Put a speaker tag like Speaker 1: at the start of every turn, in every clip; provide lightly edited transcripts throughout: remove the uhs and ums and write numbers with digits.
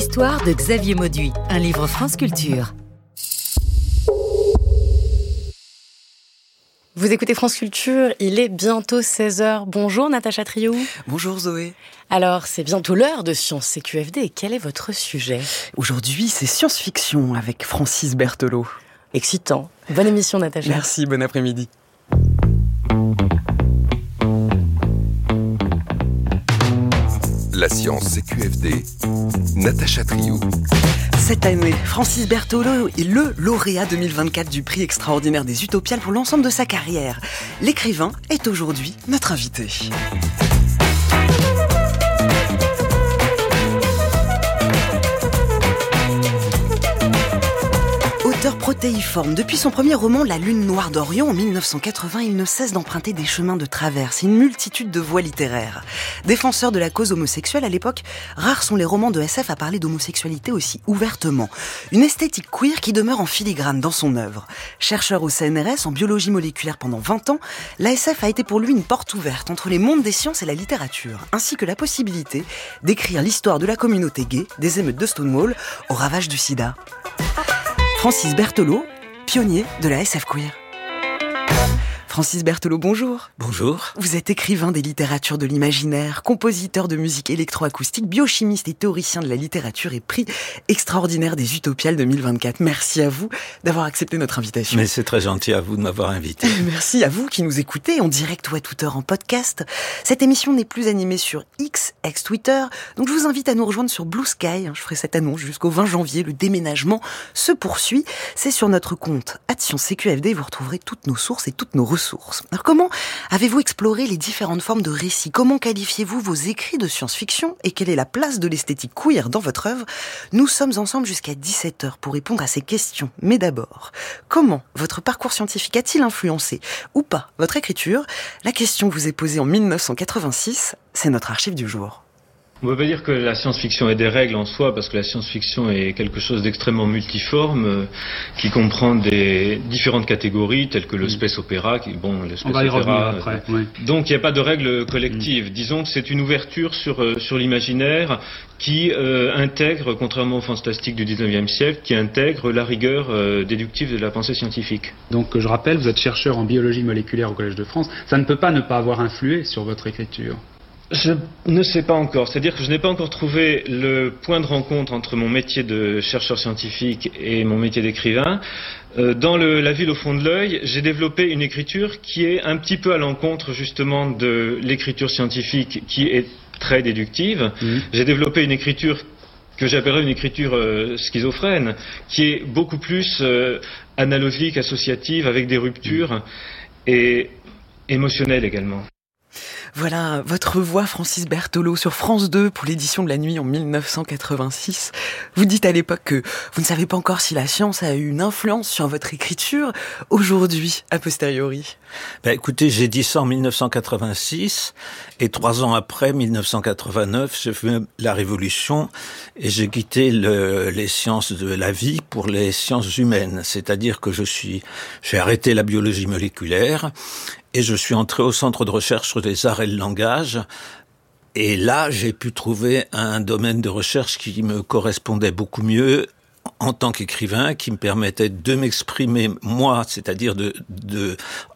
Speaker 1: L'histoire de Xavier Mauduit, un livre France Culture.
Speaker 2: Vous écoutez France Culture, il est bientôt 16h. Bonjour Natacha Triou.
Speaker 3: Bonjour Zoé.
Speaker 2: Alors, c'est bientôt l'heure de Science CQFD. Quel est votre sujet ?
Speaker 3: Aujourd'hui, c'est science-fiction avec Francis Berthelot.
Speaker 2: Excitant. Bonne émission Natacha.
Speaker 3: Merci, bon après-midi.
Speaker 4: La science CQFD, Natacha Triou.
Speaker 3: Cette année, Francis Berthelot est le lauréat 2024 du prix extraordinaire des Utopiales pour l'ensemble de sa carrière. L'écrivain est aujourd'hui notre invité. Auteur protéiforme, depuis son premier roman La Lune Noire d'Orion en 1980, il ne cesse d'emprunter des chemins de traverse, une multitude de voies littéraires. Défenseur de la cause homosexuelle à l'époque, rares sont les romans de SF à parler d'homosexualité aussi ouvertement. Une esthétique queer qui demeure en filigrane dans son œuvre. Chercheur au CNRS en biologie moléculaire pendant 20 ans, la SF a été pour lui une porte ouverte entre les mondes des sciences et la littérature, ainsi que la possibilité d'écrire l'histoire de la communauté gay, des émeutes de Stonewall au ravage du sida. Francis Berthelot, pionnier de la SF queer. Francis Berthelot, bonjour.
Speaker 5: Bonjour.
Speaker 3: Vous êtes écrivain des littératures de l'imaginaire, compositeur de musique électroacoustique, biochimiste et théoricien de la littérature et prix extraordinaire des Utopiales 2024. Merci à vous d'avoir accepté notre invitation.
Speaker 5: Mais c'est très gentil à vous de m'avoir invité.
Speaker 3: Merci à vous qui nous écoutez en direct ou à toute heure en podcast. Cette émission n'est plus animée sur X, ex-Twitter, donc je vous invite à nous rejoindre sur Blue Sky. Je ferai cette annonce jusqu'au 20 janvier. Le déménagement se poursuit. C'est sur notre compte @CQFD. Vous retrouverez toutes nos sources et toutes nos ressources. Alors comment avez-vous exploré les différentes formes de récits ? Comment qualifiez-vous vos écrits de science-fiction ? Et quelle est la place de l'esthétique queer dans votre œuvre ? Nous sommes ensemble jusqu'à 17h pour répondre à ces questions. Mais d'abord, comment votre parcours scientifique a-t-il influencé, ou pas, votre écriture ? La question vous est posée en 1986, c'est notre archive du jour.
Speaker 6: On ne peut pas dire que la science-fiction ait des règles en soi, parce que la science-fiction est quelque chose d'extrêmement multiforme, qui comprend des différentes catégories, telles que le space opéra, le space
Speaker 7: on va y revenir
Speaker 6: opéra.
Speaker 7: après. Oui.
Speaker 6: Donc il n'y a pas de règles collectives. Disons que c'est une ouverture sur l'imaginaire qui intègre, contrairement au fantastique du 19e siècle, qui intègre la rigueur déductive de la pensée scientifique.
Speaker 7: Donc je rappelle, vous êtes chercheur en biologie moléculaire au Collège de France. Ça ne peut pas ne pas avoir influé sur votre écriture.
Speaker 6: Je ne sais pas encore, c'est-à-dire que je n'ai pas encore trouvé le point de rencontre entre mon métier de chercheur scientifique et mon métier d'écrivain. Dans La ville au fond de l'œil, j'ai développé une écriture qui est un petit peu à l'encontre justement de l'écriture scientifique qui est très déductive. J'ai développé une écriture que j'appellerais une écriture schizophrène, qui est beaucoup plus analogique, associative, avec des ruptures et émotionnelle également.
Speaker 3: Voilà, votre voix, Francis Berthelot, sur France 2 pour l'édition de la nuit en 1986. Vous dites à l'époque que vous ne savez pas encore si la science a eu une influence sur votre écriture. Aujourd'hui, a posteriori.
Speaker 5: Écoutez, j'ai dit ça en 1986 et 3 ans après, 1989, j'ai fait la Révolution et j'ai quitté les sciences de la vie pour les sciences humaines. C'est-à-dire que j'ai arrêté la biologie moléculaire et je suis entré au centre de recherche sur les arts et le langage. Et là, j'ai pu trouver un domaine de recherche qui me correspondait beaucoup mieux en tant qu'écrivain, qui me permettait de m'exprimer moi, c'est-à-dire de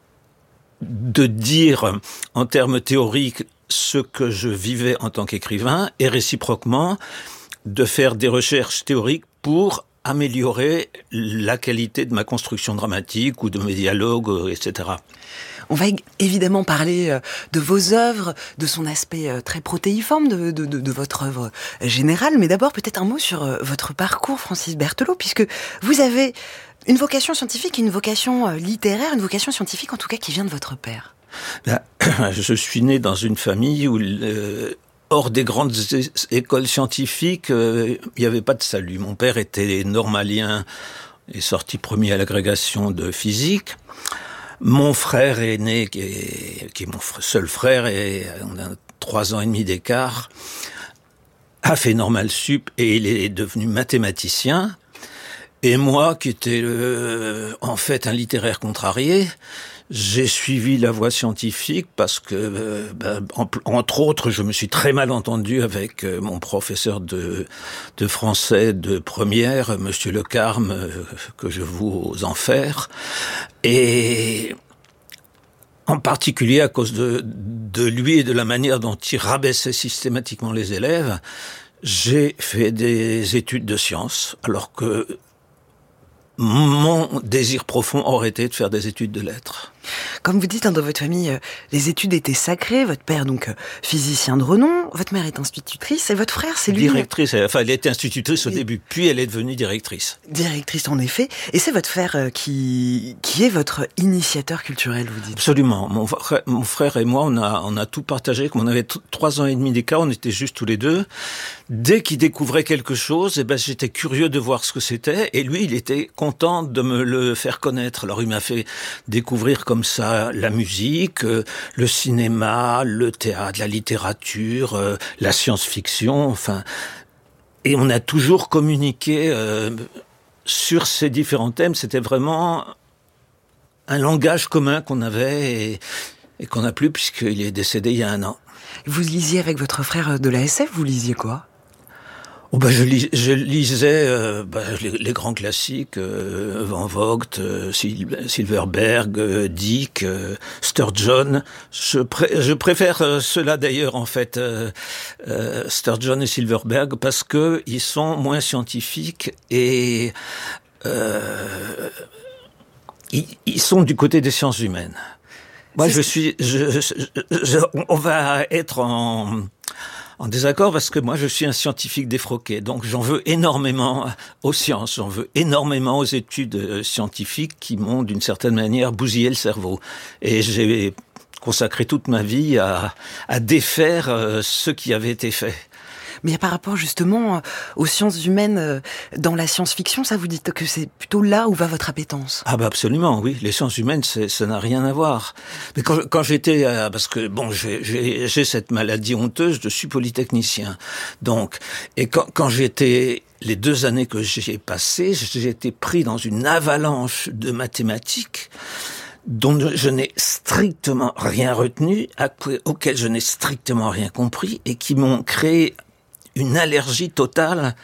Speaker 5: dire en termes théoriques ce que je vivais en tant qu'écrivain et réciproquement de faire des recherches théoriques pour améliorer la qualité de ma construction dramatique ou de mes dialogues, etc.
Speaker 3: On va évidemment parler de vos œuvres, de son aspect très protéiforme de votre œuvre générale, mais d'abord peut-être un mot sur votre parcours, Francis Berthelot, puisque vous avez une vocation scientifique et une vocation littéraire, une vocation scientifique en tout cas qui vient de votre père.
Speaker 5: Je suis né dans une famille où hors des grandes écoles scientifiques, il n'y avait pas de salut. Mon père était normalien et sorti premier à l'agrégation de physique. Mon frère aîné, qui est mon seul frère, et on a 3 ans et demi d'écart, a fait Normal Sup et il est devenu mathématicien. Et moi, qui étais en fait un littéraire contrarié, J'ai suivi la voie scientifique parce que, entre autres, je me suis très mal entendu avec mon professeur de français de première, Monsieur Le Carme, que je voue aux enfers, et en particulier à cause de lui et de la manière dont il rabaissait systématiquement les élèves. J'ai fait des études de sciences, alors que mon désir profond aurait été de faire des études de lettres.
Speaker 3: Comme vous dites, dans votre famille, les études étaient sacrées. Votre père, donc, physicien de renom. Votre mère est institutrice. Et votre frère, c'est lui...
Speaker 5: Directrice. Enfin, elle était institutrice au début, puis elle est devenue directrice.
Speaker 3: Directrice, en effet. Et c'est votre frère qui est votre initiateur culturel, vous dites?
Speaker 5: Absolument. Mon frère et moi, on a tout partagé. Comme on avait 3 ans et demi d'écart, on était juste tous les deux. Dès qu'il découvrait quelque chose, j'étais curieux de voir ce que c'était. Et lui, il était content de me le faire connaître. Alors, il m'a fait découvrir comme ça la musique, le cinéma, le théâtre, la littérature, la science-fiction, enfin. Et on a toujours communiqué sur ces différents thèmes. C'était vraiment un langage commun qu'on avait et qu'on n'a plus puisqu'il est décédé il y a 1 an.
Speaker 3: Vous lisiez avec votre frère de la SF, vous lisiez quoi?
Speaker 5: Je lisais les grands classiques, Van Vogt, Silverberg, Dick, Sturgeon. Je préfère ceux-là d'ailleurs en fait, Sturgeon et Silverberg, parce que ils sont moins scientifiques et ils sont du côté des sciences humaines. Moi, on va être en désaccord parce que moi je suis un scientifique défroqué, donc j'en veux énormément aux sciences, j'en veux énormément aux études scientifiques qui m'ont d'une certaine manière bousillé le cerveau. Et j'ai consacré toute ma vie à défaire ce qui avait été fait.
Speaker 3: Mais par rapport justement aux sciences humaines, dans la science-fiction, ça vous dites que c'est plutôt là où va votre appétence?
Speaker 5: Ah absolument, oui. Les sciences humaines, ça n'a rien à voir. Mais quand j'étais, parce que bon, j'ai cette maladie honteuse, je suis polytechnicien. Donc, et quand j'étais, les 2 années que j'ai passées, j'ai été pris dans une avalanche de mathématiques dont je n'ai strictement rien retenu, auquel je n'ai strictement rien compris, et qui m'ont créé une allergie totale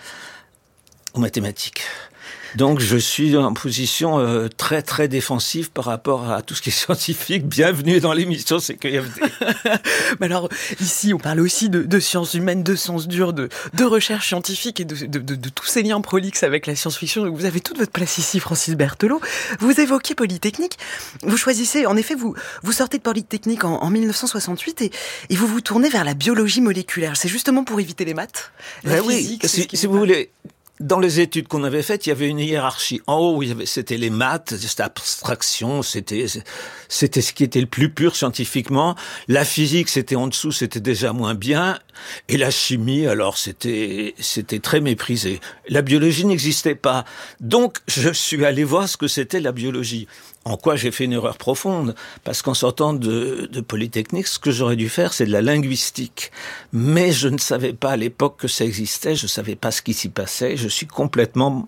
Speaker 5: aux mathématiques. Donc je suis en position très très défensive par rapport à tout ce qui est scientifique. Bienvenue dans l'émission CQFD.
Speaker 3: Mais alors ici on parle aussi de sciences humaines, de sciences dures, de recherche scientifique et de tous ces liens prolixes avec la science-fiction. Donc vous avez toute votre place ici, Francis Berthelot. Vous évoquez Polytechnique. Vous choisissez, en effet, vous sortez de Polytechnique en 1968 et vous vous tournez vers la biologie moléculaire. C'est justement pour éviter les maths, la physique.
Speaker 5: Oui, si vous voulez. Dans les études qu'on avait faites, il y avait une hiérarchie. En haut, c'était les maths, c'était l'abstraction, c'était ce qui était le plus pur scientifiquement. La physique, c'était en dessous, c'était déjà moins bien. Et la chimie, alors, c'était très méprisé. La biologie n'existait pas. Donc, je suis allé voir ce que c'était la biologie. En quoi j'ai fait une erreur profonde, parce qu'en sortant de Polytechnique, ce que j'aurais dû faire, c'est de la linguistique. Mais je ne savais pas à l'époque que ça existait, je ne savais pas ce qui s'y passait, je suis complètement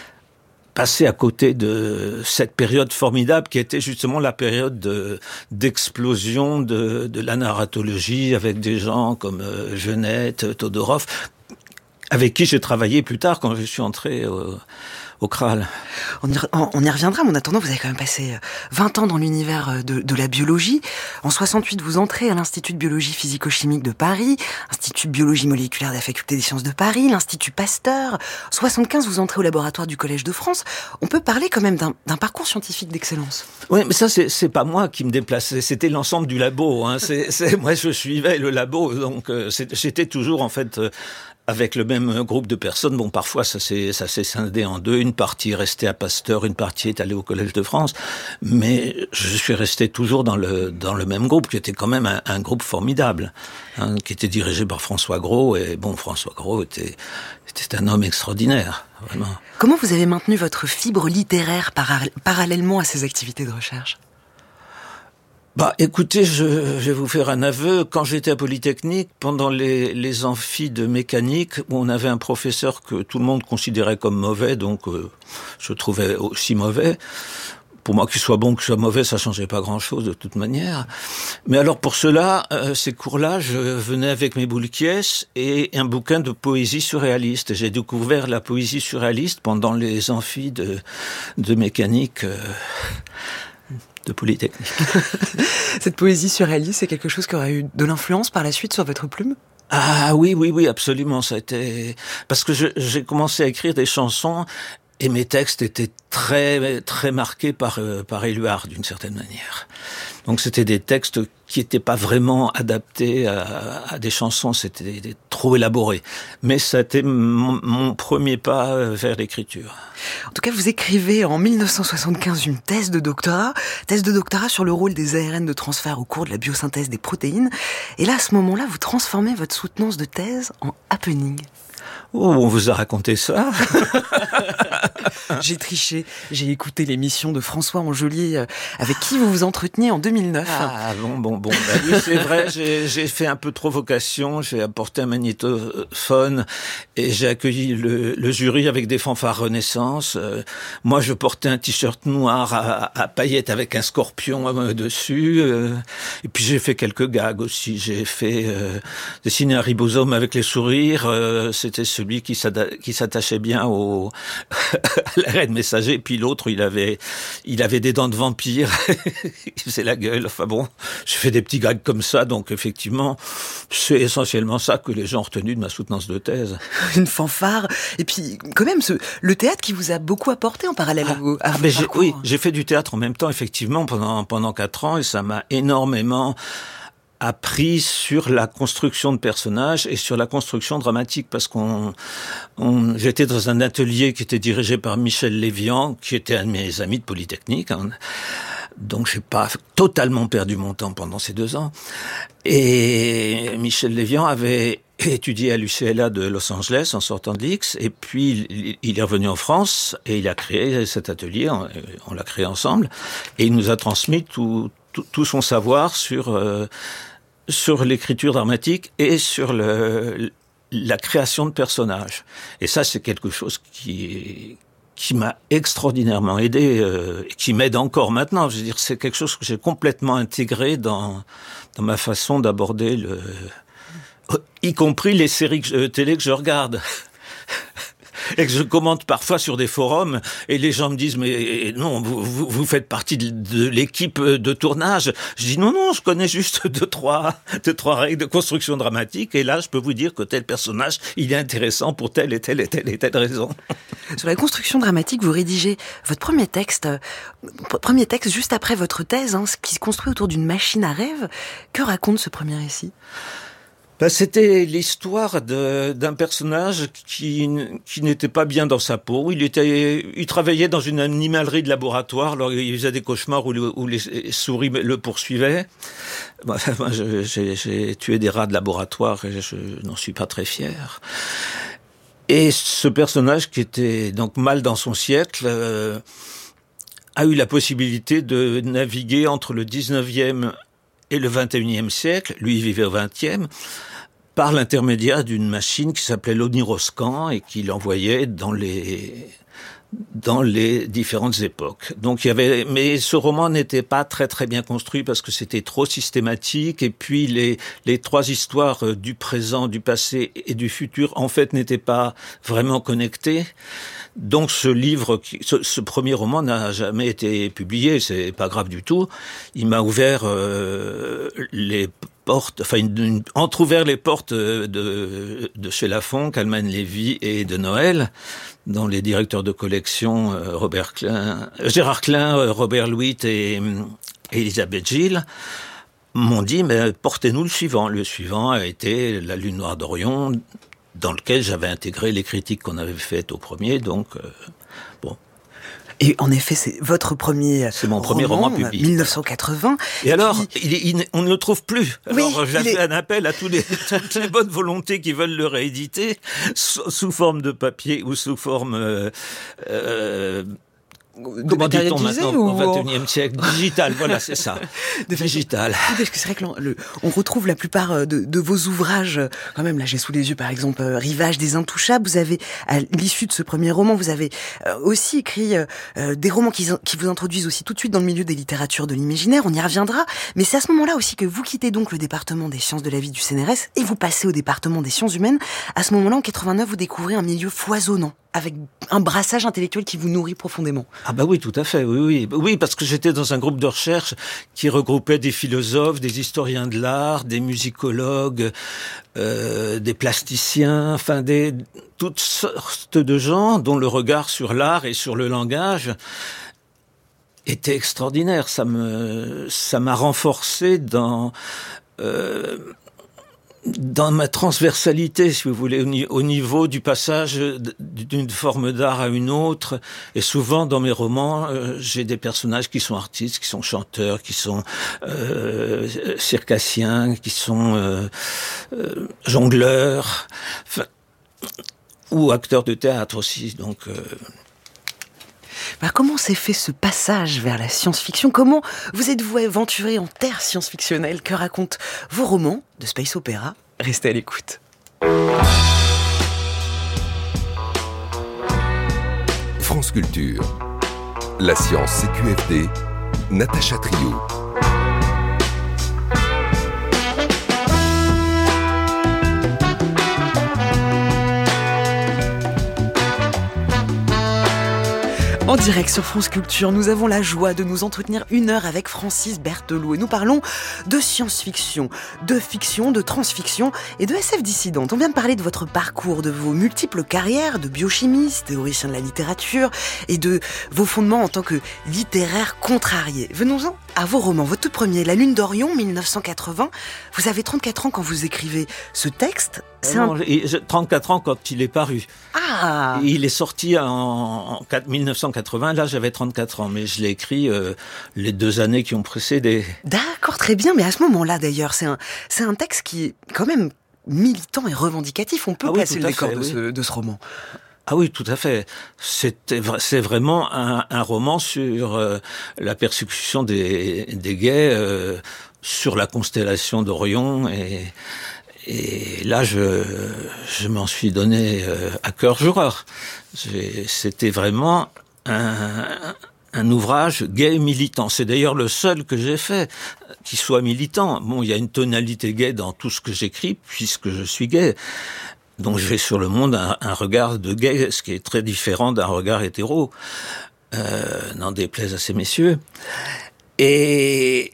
Speaker 5: passé à côté de cette période formidable qui était justement la période d'explosion de la narratologie avec des gens comme Genette, Todorov, avec qui j'ai travaillé plus tard quand je suis entré au Kral.
Speaker 3: On y reviendra, mais en attendant, vous avez quand même passé 20 ans dans l'univers de la biologie. En 68, vous entrez à l'Institut de biologie physico-chimique de Paris, Institut de biologie moléculaire de la Faculté des sciences de Paris, l'Institut Pasteur. En 75, vous entrez au laboratoire du Collège de France. On peut parler quand même d'un parcours scientifique d'excellence.
Speaker 5: Oui, mais ça, c'est pas moi qui me déplaçais, c'était l'ensemble du labo. Hein. Moi, je suivais le labo, donc j'étais toujours, en fait... avec le même groupe de personnes. Bon, parfois, ça s'est scindé en deux. Une partie est restée à Pasteur, une partie est allée au Collège de France. Mais je suis resté toujours dans le même groupe, qui était quand même un groupe formidable, hein, qui était dirigé par François Gros. Et bon, François Gros était un homme extraordinaire, vraiment.
Speaker 3: Comment vous avez maintenu votre fibre littéraire parallèlement à ces activités de recherche ?
Speaker 5: Écoutez, je vais vous faire un aveu. Quand j'étais à Polytechnique, pendant les amphis de mécanique, où on avait un professeur que tout le monde considérait comme mauvais, donc je trouvais aussi mauvais, pour moi, qu'il soit bon, qu'il soit mauvais, ça changeait pas grand-chose de toute manière. Mais alors pour cela, ces cours-là, je venais avec mes boules caisses et un bouquin de poésie surréaliste. J'ai découvert la poésie surréaliste pendant les amphis de mécanique de Polytechnique.
Speaker 3: Cette poésie surréaliste, c'est quelque chose qui aurait eu de l'influence par la suite sur votre plume ?
Speaker 5: Ah oui, absolument. Ça a été parce que j'ai commencé à écrire des chansons. Et mes textes étaient très, très marqués par Éluard, d'une certaine manière. Donc c'était des textes qui n'étaient pas vraiment adaptés à des chansons, c'était trop élaboré. Mais ça a été mon premier pas vers l'écriture.
Speaker 3: En tout cas, vous écrivez en 1975 une thèse de doctorat sur le rôle des ARN de transfert au cours de la biosynthèse des protéines. Et là, à ce moment-là, vous transformez votre soutenance de thèse en happening.
Speaker 5: Oh, on vous a raconté ça?
Speaker 3: J'ai triché, j'ai écouté l'émission de François Angelier avec qui vous vous entreteniez en 2009.
Speaker 5: Ah bon, bah oui, c'est vrai, j'ai fait un peu de provocation, j'ai apporté un magnétophone et j'ai accueilli le jury avec des fanfares Renaissance. Moi, je portais un t-shirt noir à paillettes avec un scorpion dessus. Et puis j'ai fait quelques gags aussi. J'ai fait dessiner un ribosome avec les sourires. C'était celui qui s'attachait bien à l'ARN messager, puis l'autre, il avait des dents de vampire, il faisait la gueule, enfin bon, je fais des petits gags comme ça, donc effectivement, c'est essentiellement ça que les gens ont retenu de ma soutenance de thèse.
Speaker 3: Une fanfare, et puis quand même, le théâtre qui vous a beaucoup apporté en parallèle à votre parcours.
Speaker 5: Oui, j'ai fait du théâtre en même temps, effectivement, pendant 4 ans, et ça m'a énormément appris sur la construction de personnages et sur la construction dramatique, parce j'étais dans un atelier qui était dirigé par Michel Lévian, qui était un de mes amis de Polytechnique, hein. Donc j'ai pas totalement perdu mon temps pendant ces 2 ans. Et Michel Lévian avait étudié à l'UCLA de Los Angeles en sortant de l'X, et puis il est revenu en France et il a créé cet atelier, on l'a créé ensemble, et il nous a transmis tout son savoir sur l'écriture dramatique et sur la création de personnages. Et ça, c'est quelque chose qui m'a extraordinairement aidé, et qui m'aide encore maintenant. Je veux dire, c'est quelque chose que j'ai complètement intégré dans ma façon d'aborder y compris les séries télé que je regarde. Et que je commente parfois sur des forums, et les gens me disent, mais non, vous faites partie de l'équipe de tournage. Je dis non, je connais juste deux, trois règles de construction dramatique, et là, je peux vous dire que tel personnage, il est intéressant pour telle et telle et telle et telle raison.
Speaker 3: Sur la construction dramatique, vous rédigez votre premier texte juste après votre thèse, hein, qui se construit autour d'une machine à rêve. Que raconte ce premier récit ?
Speaker 5: C'était l'histoire d'un personnage qui n'était pas bien dans sa peau. Il travaillait dans une animalerie de laboratoire. Alors il faisait des cauchemars où les souris le poursuivaient. Moi, j'ai tué des rats de laboratoire et je n'en suis pas très fier. Et ce personnage, qui était donc mal dans son siècle, a eu la possibilité de naviguer entre le 19e et le 21e siècle. Lui, il vivait au 20e. Par l'intermédiaire d'une machine qui s'appelait l'Oniroscan et qui l'envoyait dans les différentes époques. Donc mais ce roman n'était pas très très bien construit parce que c'était trop systématique, et puis les 3 histoires du présent, du passé et du futur en fait n'étaient pas vraiment connectées. Donc ce premier roman n'a jamais été publié, c'est pas grave du tout. Il m'a ouvert les portes, entrouvert les portes de chez Lafon, Calman Lévy et de Noël, dont les directeurs de collection Gérard Klein, Robert Louis et Elisabeth Gilles m'ont dit, mais portez-nous le suivant. Le suivant a été La Lune Noire d'Orion, dans lequel j'avais intégré les critiques qu'on avait faites au premier, donc bon.
Speaker 3: Et en effet, c'est votre premier
Speaker 5: C'est mon premier roman public.
Speaker 3: 1980.
Speaker 5: Et alors, on ne le trouve plus. Alors, j'ai fait un appel à toutes les bonnes volontés qui veulent le rééditer, sous forme de papier ou sous forme Comment dit-on maintenant au XXIe siècle? Digital, voilà, c'est ça. Digital.
Speaker 3: Oui, parce que c'est vrai que on retrouve la plupart de vos ouvrages, quand même, là j'ai sous les yeux par exemple Rivage des Intouchables. Vous avez, à l'issue de ce premier roman, vous avez aussi écrit des romans qui vous introduisent aussi tout de suite dans le milieu des littératures de l'imaginaire, on y reviendra, mais c'est à ce moment-là aussi que vous quittez donc le département des sciences de la vie du CNRS et vous passez au département des sciences humaines. À ce moment-là, en 89, vous découvrez un milieu foisonnant, avec un brassage intellectuel qui vous nourrit profondément.
Speaker 5: Ah bah oui, tout à fait, oui, parce que j'étais dans un groupe de recherche qui regroupait des philosophes, des historiens de l'art, des musicologues, des plasticiens, enfin toutes sortes de gens dont le regard sur l'art et sur le langage était extraordinaire. Ça m'a renforcé dans ma transversalité, si vous voulez, au niveau du passage d'une forme d'art à une autre. Et souvent, dans mes romans, j'ai des personnages qui sont artistes, qui sont chanteurs, qui sont circassiens, qui sont jongleurs, ou acteurs de théâtre aussi. Donc,
Speaker 3: comment s'est fait ce passage vers la science-fiction? Comment vous êtes-vous aventuré en terre science-fictionnelle? Que racontent vos romans de space opéra? Restez à l'écoute.
Speaker 4: France Culture. La science CQFD. Natacha Trio.
Speaker 3: En direct sur France Culture, nous avons la joie de nous entretenir 1 heure avec Francis Berthelot et nous parlons de science-fiction, de fiction, de transfiction et de SF dissidente. On vient de parler de votre parcours, de vos multiples carrières de biochimiste, théoricien de la littérature et de vos fondements en tant que littéraire contrarié. Venons-en à vos romans. Votre tout premier, La Lune d'Orion, 1980. Vous avez 34 ans quand vous écrivez ce texte.
Speaker 5: J'ai 34 ans quand il est paru.
Speaker 3: Ah.
Speaker 5: Il est sorti en 1980, là j'avais 34 ans, mais je l'ai écrit les 2 années qui ont précédé.
Speaker 3: D'accord, très bien, mais à ce moment-là d'ailleurs, c'est un texte qui est quand même militant et revendicatif. On peut placer le décor de ce roman.
Speaker 5: Ah oui, tout à fait. C'est vraiment un roman sur la persécution des gays, sur la constellation d'Orion et là, je m'en suis donné à cœur joie. C'était vraiment un ouvrage gay militant. C'est d'ailleurs le seul que j'ai fait qui soit militant. Bon, il y a une tonalité gay dans tout ce que j'écris, puisque je suis gay. Donc j'ai sur le monde un regard de gay, ce qui est très différent d'un regard hétéro. N'en déplaise à ces messieurs. Mais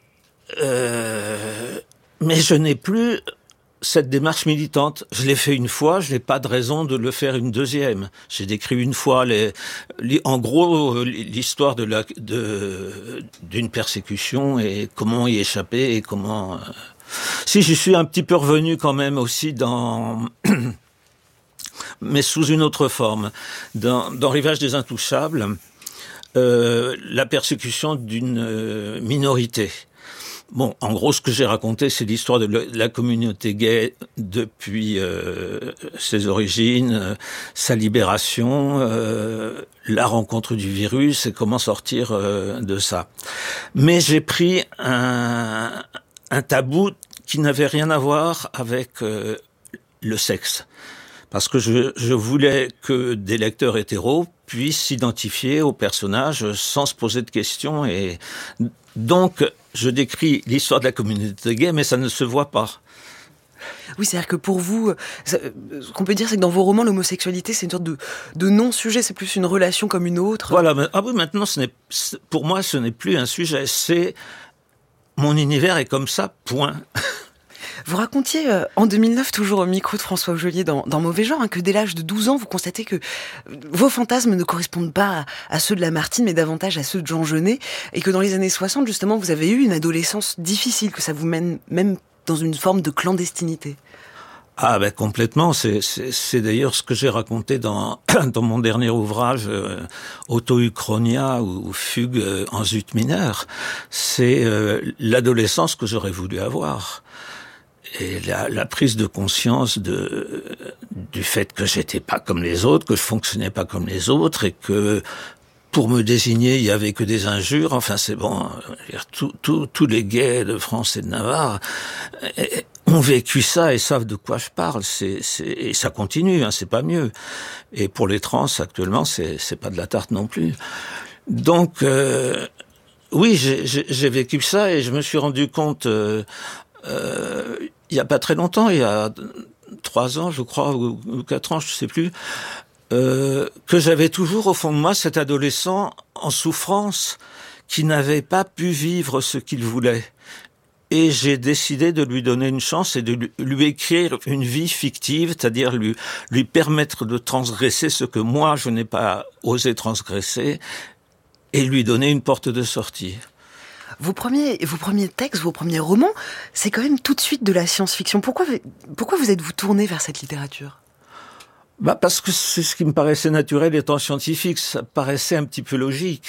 Speaker 5: je n'ai plus cette démarche militante. Je l'ai fait une fois, je n'ai pas de raison de le faire une deuxième. J'ai décrit une fois en gros l'histoire d'une persécution et comment y échapper et comment. Si j'y suis un petit peu revenu quand même aussi mais sous une autre forme. Dans Rivage des Intouchables, la persécution d'une minorité. Bon, en gros, ce que j'ai raconté, c'est l'histoire de la communauté gay depuis ses origines, sa libération, la rencontre du virus et comment sortir de ça. Mais j'ai pris un tabou qui n'avait rien à voir avec le sexe. Parce que je voulais que des lecteurs hétéros puissent s'identifier aux personnages sans se poser de questions. Et donc, je décris l'histoire de la communauté gay, mais ça ne se voit pas.
Speaker 3: Oui, c'est-à-dire que pour vous, ce qu'on peut dire, c'est que dans vos romans, l'homosexualité, c'est une sorte de non-sujet, c'est plus une relation comme une autre.
Speaker 5: Voilà, oui, maintenant, pour moi, ce n'est plus un sujet, c'est mon univers est comme ça, point.
Speaker 3: Vous racontiez en 2009, toujours au micro de François Aujelier dans Mauvais Genre, que dès l'âge de 12 ans, vous constatez que vos fantasmes ne correspondent pas à ceux de Lamartine, mais davantage à ceux de Jean Genet, et que dans les années 60, justement, vous avez eu une adolescence difficile, que ça vous mène même dans une forme de clandestinité.
Speaker 5: Ah ben complètement, c'est d'ailleurs ce que j'ai raconté dans mon dernier ouvrage Auto-Uchronia ou Fugue en zut mineur. C'est l'adolescence que j'aurais voulu avoir. Et la prise de conscience du fait que j'étais pas comme les autres, que je fonctionnais pas comme les autres et que pour me désigner, il y avait que des injures. Enfin, c'est bon. Tous les gays de France et de Navarre ont vécu ça et savent de quoi je parle. Et ça continue, hein, c'est pas mieux. Et pour les trans, actuellement, c'est pas de la tarte non plus. Donc, oui, j'ai vécu ça et je me suis rendu compte, il y a pas très longtemps, il y a 3 ans, je crois, ou 4 ans, je sais plus, que j'avais toujours au fond de moi cet adolescent en souffrance qui n'avait pas pu vivre ce qu'il voulait. Et j'ai décidé de lui donner une chance et de lui écrire une vie fictive, c'est-à-dire lui permettre de transgresser ce que moi je n'ai pas osé transgresser et lui donner une porte de sortie.
Speaker 3: Vos premiers textes, vos premiers romans, c'est quand même tout de suite de la science-fiction. Pourquoi vous êtes-vous tourné vers cette littérature ?
Speaker 5: Parce que c'est ce qui me paraissait naturel étant scientifique, ça paraissait un petit peu logique.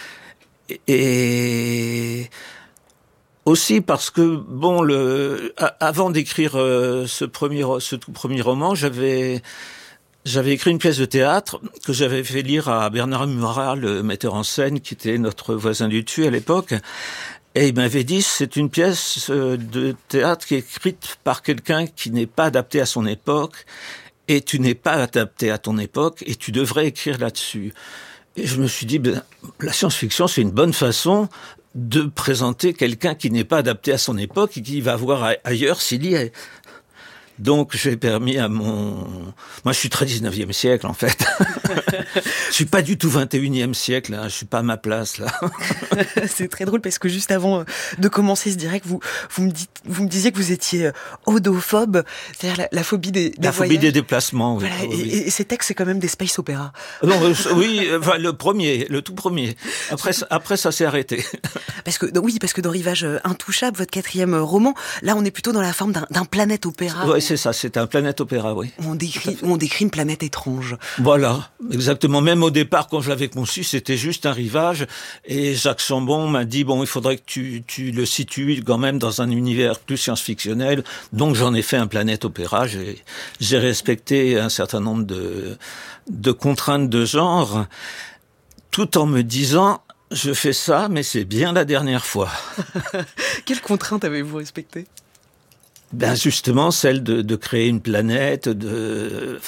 Speaker 5: Et aussi parce que, bon, avant d'écrire ce tout premier roman, j'avais écrit une pièce de théâtre que j'avais fait lire à Bernard Murat, le metteur en scène, qui était notre voisin du dessus à l'époque. Et il m'avait dit, c'est une pièce de théâtre qui est écrite par quelqu'un qui n'est pas adapté à son époque, et tu n'es pas adapté à ton époque, et tu devrais écrire là-dessus. Et je me suis dit, la science-fiction, c'est une bonne façon de présenter quelqu'un qui n'est pas adapté à son époque et qui va voir ailleurs s'il y est. Donc, j'ai permis à moi, je suis très 19e siècle, en fait. Je suis pas du tout 21e siècle, hein. Je suis pas à ma place, là.
Speaker 3: C'est très drôle parce que juste avant de commencer ce direct, vous me disiez que vous étiez odophobe, c'est-à-dire la phobie des voyages.
Speaker 5: Phobie des déplacements, oui.
Speaker 3: Voilà,
Speaker 5: oui.
Speaker 3: Et ces textes, c'est quand même des space opéras.
Speaker 5: Non, oui, enfin, le tout premier. Après, ça s'est arrêté.
Speaker 3: Parce que dans Rivage intouchable, votre 4e roman, là, on est plutôt dans la forme d'un planète opéra.
Speaker 5: Ouais, c'est ça, c'est un planète opéra, oui.
Speaker 3: On décrit une planète étrange.
Speaker 5: Voilà, exactement. Même au départ, quand je l'avais conçu, c'était juste un rivage. Et Jacques Chambon m'a dit, bon, il faudrait que tu le situes quand même dans un univers plus science-fictionnel. Donc j'en ai fait un planète opéra. J'ai respecté un certain nombre de contraintes de genre, tout en me disant, je fais ça, mais c'est bien la dernière fois.
Speaker 3: Quelles contraintes avez-vous respectées ?
Speaker 5: Justement, celle de créer une planète, de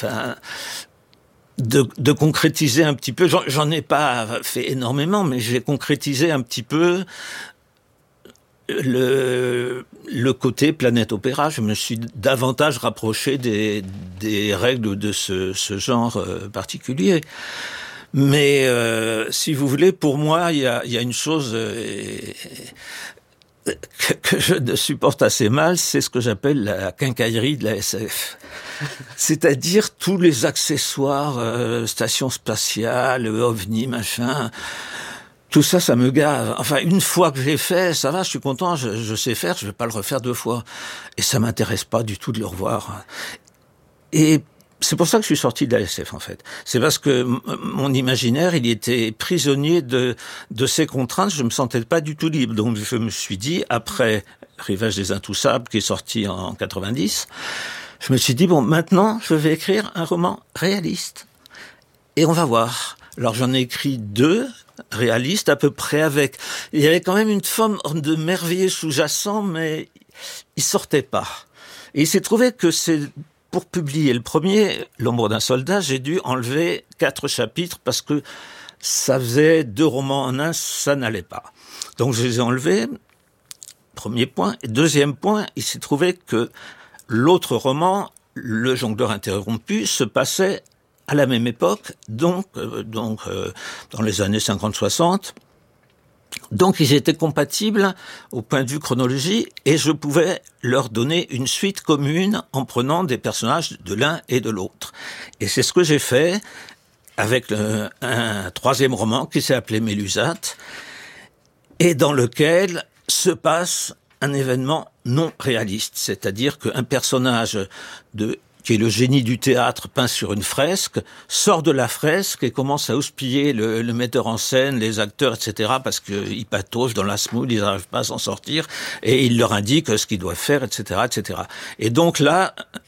Speaker 5: concrétiser un petit peu. J'en ai pas fait énormément, mais j'ai concrétisé un petit peu le côté planète opéra. Je me suis davantage rapproché des règles de ce genre particulier. Mais si vous voulez, pour moi, il y a une chose que je ne supporte assez mal, c'est ce que j'appelle la quincaillerie de la SF. C'est-à-dire tous les accessoires, station spatiale, ovni, machin. Tout ça, ça me gave. Enfin, une fois que j'ai fait, ça va, je suis content, je sais faire, je vais pas le refaire 2 fois. Et ça m'intéresse pas du tout de le revoir. Et c'est pour ça que je suis sorti de la SF, en fait. C'est parce que mon imaginaire, il était prisonnier de ces contraintes. Je me sentais pas du tout libre. Donc, je me suis dit, après Rivage des Intouchables, qui est sorti en 90, je me suis dit, bon, maintenant, je vais écrire un roman réaliste. Et on va voir. Alors, j'en ai écrit 2 réalistes, à peu près avec... Il y avait quand même une forme de merveilleux sous-jacent, mais il sortait pas. Et il s'est trouvé que pour publier le premier, L'ombre d'un soldat, j'ai dû enlever 4 chapitres parce que ça faisait 2 romans en un, ça n'allait pas. Donc je les ai enlevés, premier point. Et deuxième point, il s'est trouvé que l'autre roman, Le jongleur interrompu, se passait à la même époque, donc dans les années 50-60. Donc ils étaient compatibles au point de vue chronologie et je pouvais leur donner une suite commune en prenant des personnages de l'un et de l'autre. Et c'est ce que j'ai fait avec un 3e roman qui s'est appelé Mélusate et dans lequel se passe un événement non réaliste. C'est-à-dire qu'un personnage qui est le génie du théâtre peint sur une fresque, sort de la fresque et commence à houspiller le metteur en scène, les acteurs, etc., parce qu'ils pataugent dans la semoule, ils n'arrivent pas à s'en sortir, et il leur indique ce qu'ils doivent faire, etc., etc. Et donc là,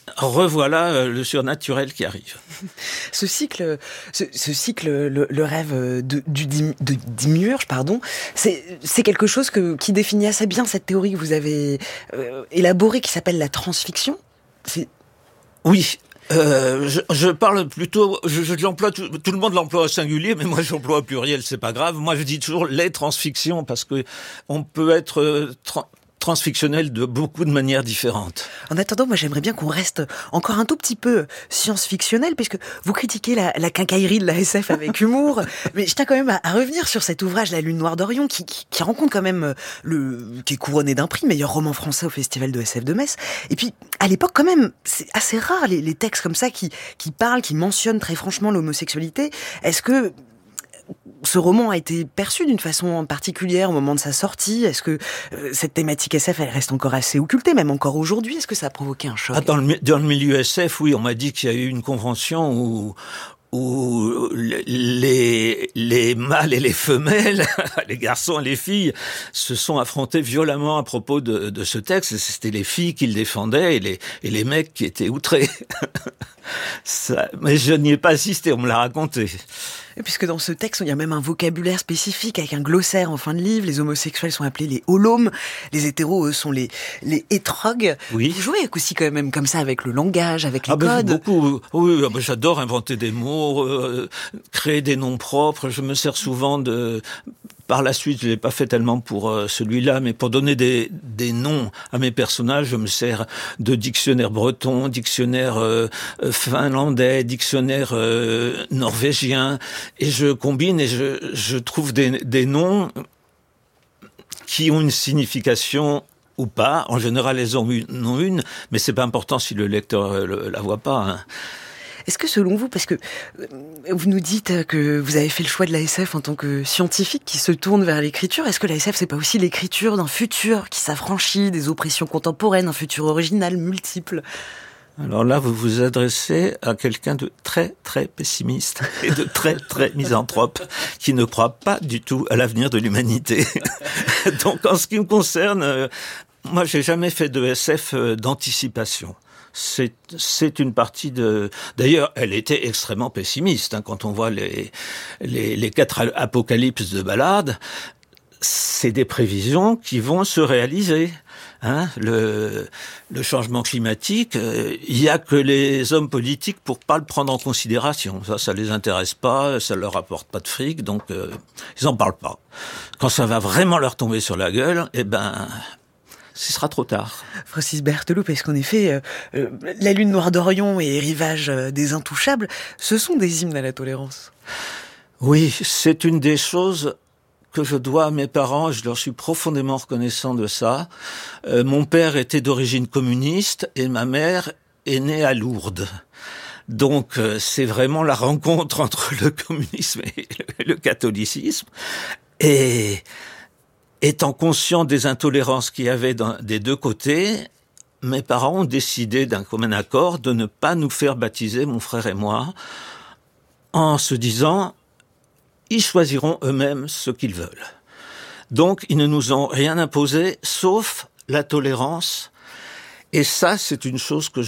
Speaker 5: revoilà le surnaturel qui arrive.
Speaker 3: Ce cycle, le rêve de Démiurge, c'est quelque chose qui définit assez bien cette théorie que vous avez élaborée, qui s'appelle la transfiction.
Speaker 5: Oui. Je parle plutôt, je l'emploie, tout le monde l'emploie au singulier, mais moi j'emploie au pluriel, c'est pas grave. Moi je dis toujours les transfictions, parce que on peut être transfictionnel de beaucoup de manières différentes.
Speaker 3: En attendant, moi j'aimerais bien qu'on reste encore un tout petit peu science-fictionnel, puisque vous critiquez la quincaillerie de la SF avec humour, mais je tiens quand même à revenir sur cet ouvrage, La Lune Noire d'Orion, qui rencontre quand même qui est couronné d'un prix, meilleur roman français au Festival de SF de Metz. Et puis, à l'époque quand même, c'est assez rare les textes comme ça qui parlent, qui mentionnent très franchement l'homosexualité. Est-ce que ce roman a été perçu d'une façon particulière au moment de sa sortie? Est-ce que cette thématique SF, elle reste encore assez occultée, même encore aujourd'hui? Est-ce que ça a provoqué un choc?
Speaker 5: Dans le milieu SF, oui, on m'a dit qu'il y a eu une convention où les mâles et les femelles, les garçons et les filles, se sont affrontés violemment à propos de ce texte. C'était les filles qui le défendaient et les mecs qui étaient outrés. Mais je n'y ai pas assisté, on me l'a raconté.
Speaker 3: Et puisque dans ce texte, il y a même un vocabulaire spécifique avec un glossaire en fin de livre. Les homosexuels sont appelés les holomes, les hétéros, eux, sont les hétrogues.
Speaker 5: Oui.
Speaker 3: Vous jouez aussi quand même comme ça avec le langage, avec les codes.
Speaker 5: Beaucoup. Oui, j'adore inventer des mots, créer des noms propres. Je me sers souvent Par la suite, je l'ai pas fait tellement pour celui-là, mais pour donner des noms à mes personnages, je me sers de dictionnaire breton, dictionnaire finlandais, dictionnaire norvégien, et je combine et je trouve des noms qui ont une signification ou pas. En général, elles ont une, mais c'est pas important si le lecteur la voit pas, hein.
Speaker 3: Est-ce que selon vous, parce que vous nous dites que vous avez fait le choix de la SF en tant que scientifique qui se tourne vers l'écriture, est-ce que la SF c'est pas aussi l'écriture d'un futur qui s'affranchit des oppressions contemporaines, un futur original, multiple?
Speaker 5: Alors là, vous vous adressez à quelqu'un de très très pessimiste et de très très misanthrope qui ne croit pas du tout à l'avenir de l'humanité. Donc en ce qui me concerne, moi j'ai jamais fait de SF d'anticipation. C'est une partie de... D'ailleurs, elle était extrêmement pessimiste, hein, quand on voit les 4 apocalypses de Ballard. C'est des prévisions qui vont se réaliser. Hein, le changement climatique, il y a que les hommes politiques pour pas le prendre en considération. Ça les intéresse pas, ça leur apporte pas de fric, donc ils en parlent pas. Quand ça va vraiment leur tomber sur la gueule, ce sera trop tard.
Speaker 3: Francis Berthelot, parce qu'en effet, La Lune Noire d'Orion et Rivage des Intouchables, ce sont des hymnes à la tolérance.
Speaker 5: Oui, c'est une des choses que je dois à mes parents, je leur suis profondément reconnaissant de ça. Mon père était d'origine communiste et ma mère est née à Lourdes. Donc c'est vraiment la rencontre entre le communisme et le catholicisme. Et étant conscient des intolérances qu'il y avait des deux côtés, mes parents ont décidé d'un commun accord de ne pas nous faire baptiser, mon frère et moi, en se disant... ils choisiront eux-mêmes ce qu'ils veulent. Donc, ils ne nous ont rien imposé, sauf la tolérance. Et ça, c'est une chose que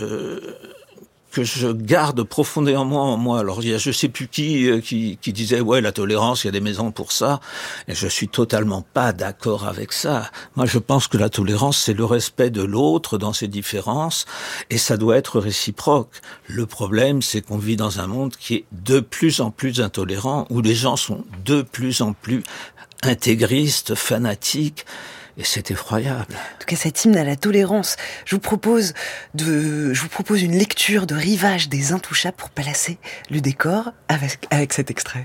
Speaker 5: je garde profondément en moi. Alors, il y a je sais plus qui disait, ouais, la tolérance, il y a des maisons pour ça. Et je suis totalement pas d'accord avec ça. Moi, je pense que la tolérance, c'est le respect de l'autre dans ses différences, et ça doit être réciproque. Le problème, c'est qu'on vit dans un monde qui est de plus en plus intolérant, où les gens sont de plus en plus intégristes, fanatiques, et c'est effroyable.
Speaker 3: En tout cas, cet hymne à la tolérance, je vous propose une lecture de Rivage des Intouchables pour placer le décor avec cet extrait.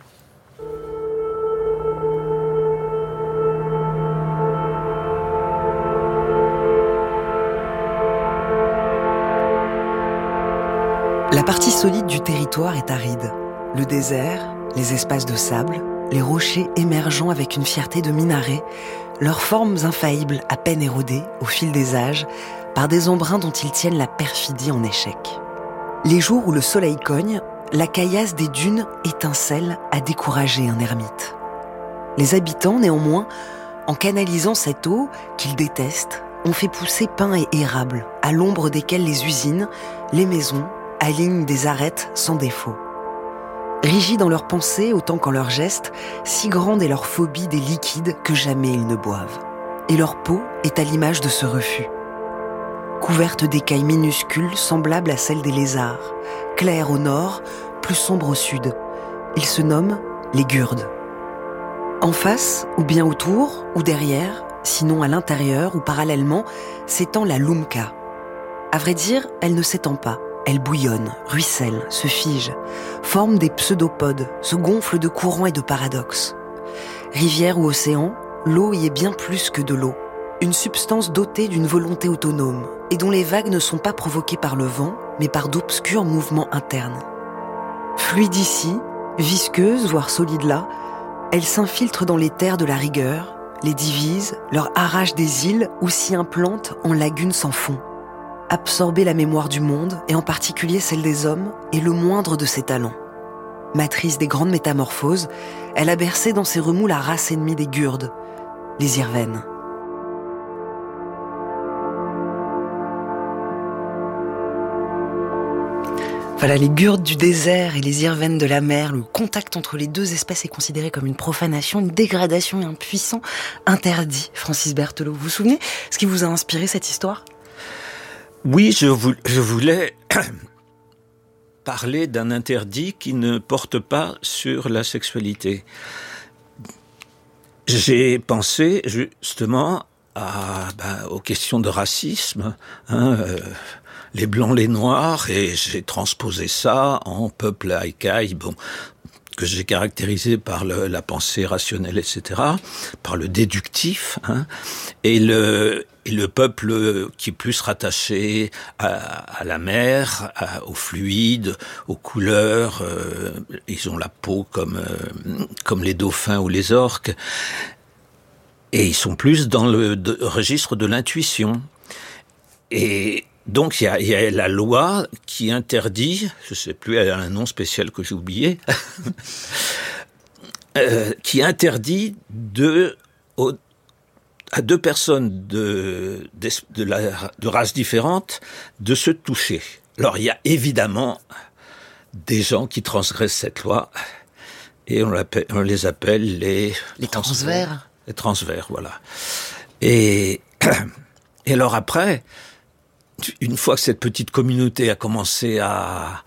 Speaker 3: La partie solide du territoire est aride. Le désert, les espaces de sable, les rochers émergeant avec une fierté de minaret, leurs formes infaillibles à peine érodées, au fil des âges, par des embruns dont ils tiennent la perfidie en échec. Les jours où le soleil cogne, la caillasse des dunes étincelle à décourager un ermite. Les habitants, néanmoins, en canalisant cette eau qu'ils détestent, on fait pousser pins et érables, à l'ombre desquels les usines, les maisons, alignent des arêtes sans défaut. Rigides dans leurs pensées autant qu'en leurs gestes, si grande est leur phobie des liquides que jamais ils ne boivent. Et leur peau est à l'image de ce refus. Couverte d'écailles minuscules semblables à celles des lézards, claires au nord, plus sombres au sud. Ils se nomment les Gurdes. En face, ou bien autour, ou derrière, sinon à l'intérieur ou parallèlement, s'étend la Lumka. À vrai dire, elle ne s'étend pas. Elle bouillonne, ruisselle, se fige, forme des pseudopodes, se gonfle de courants et de paradoxes. Rivière ou océan, l'eau y est bien plus que de l'eau. Une substance dotée d'une volonté autonome et dont les vagues ne sont pas provoquées par le vent, mais par d'obscurs mouvements internes. Fluide ici, visqueuse, voire solide là, elle s'infiltre dans les terres de la rigueur, les divise, leur arrache des îles ou s'y implante en lagunes sans fond. Absorber la mémoire du monde, et en particulier celle des hommes, est le moindre de ses talents. Matrice des grandes métamorphoses, elle a bercé dans ses remous la race ennemie des Gurdes, les Irvènes. Voilà, les Gurdes du désert et les Irvènes de la mer, le contact entre les deux espèces est considéré comme une profanation, une dégradation et un puissant interdit. Francis Berthelot, vous vous souvenez ce qui vous a inspiré cette histoire ?
Speaker 5: Oui, je voulais parler d'un interdit qui ne porte pas sur la sexualité. J'ai pensé justement aux questions de racisme, les blancs, les noirs, et j'ai transposé ça en peuple haïkai, que j'ai caractérisé par la pensée rationnelle, etc., par le déductif, et le peuple qui est plus rattaché à la mer, aux fluides, aux couleurs. Ils ont la peau comme les dauphins ou les orques, et ils sont plus dans le registre de l'intuition. Et donc il y a la loi qui interdit, je sais plus, elle a un nom spécial que j'ai oublié, qui interdit à deux personnes de races différentes de se toucher. Alors il y a évidemment des gens qui transgressent cette loi et on les appelle les
Speaker 3: transvers.
Speaker 5: Les transvers, voilà. Et alors après, une fois que cette petite communauté a commencé à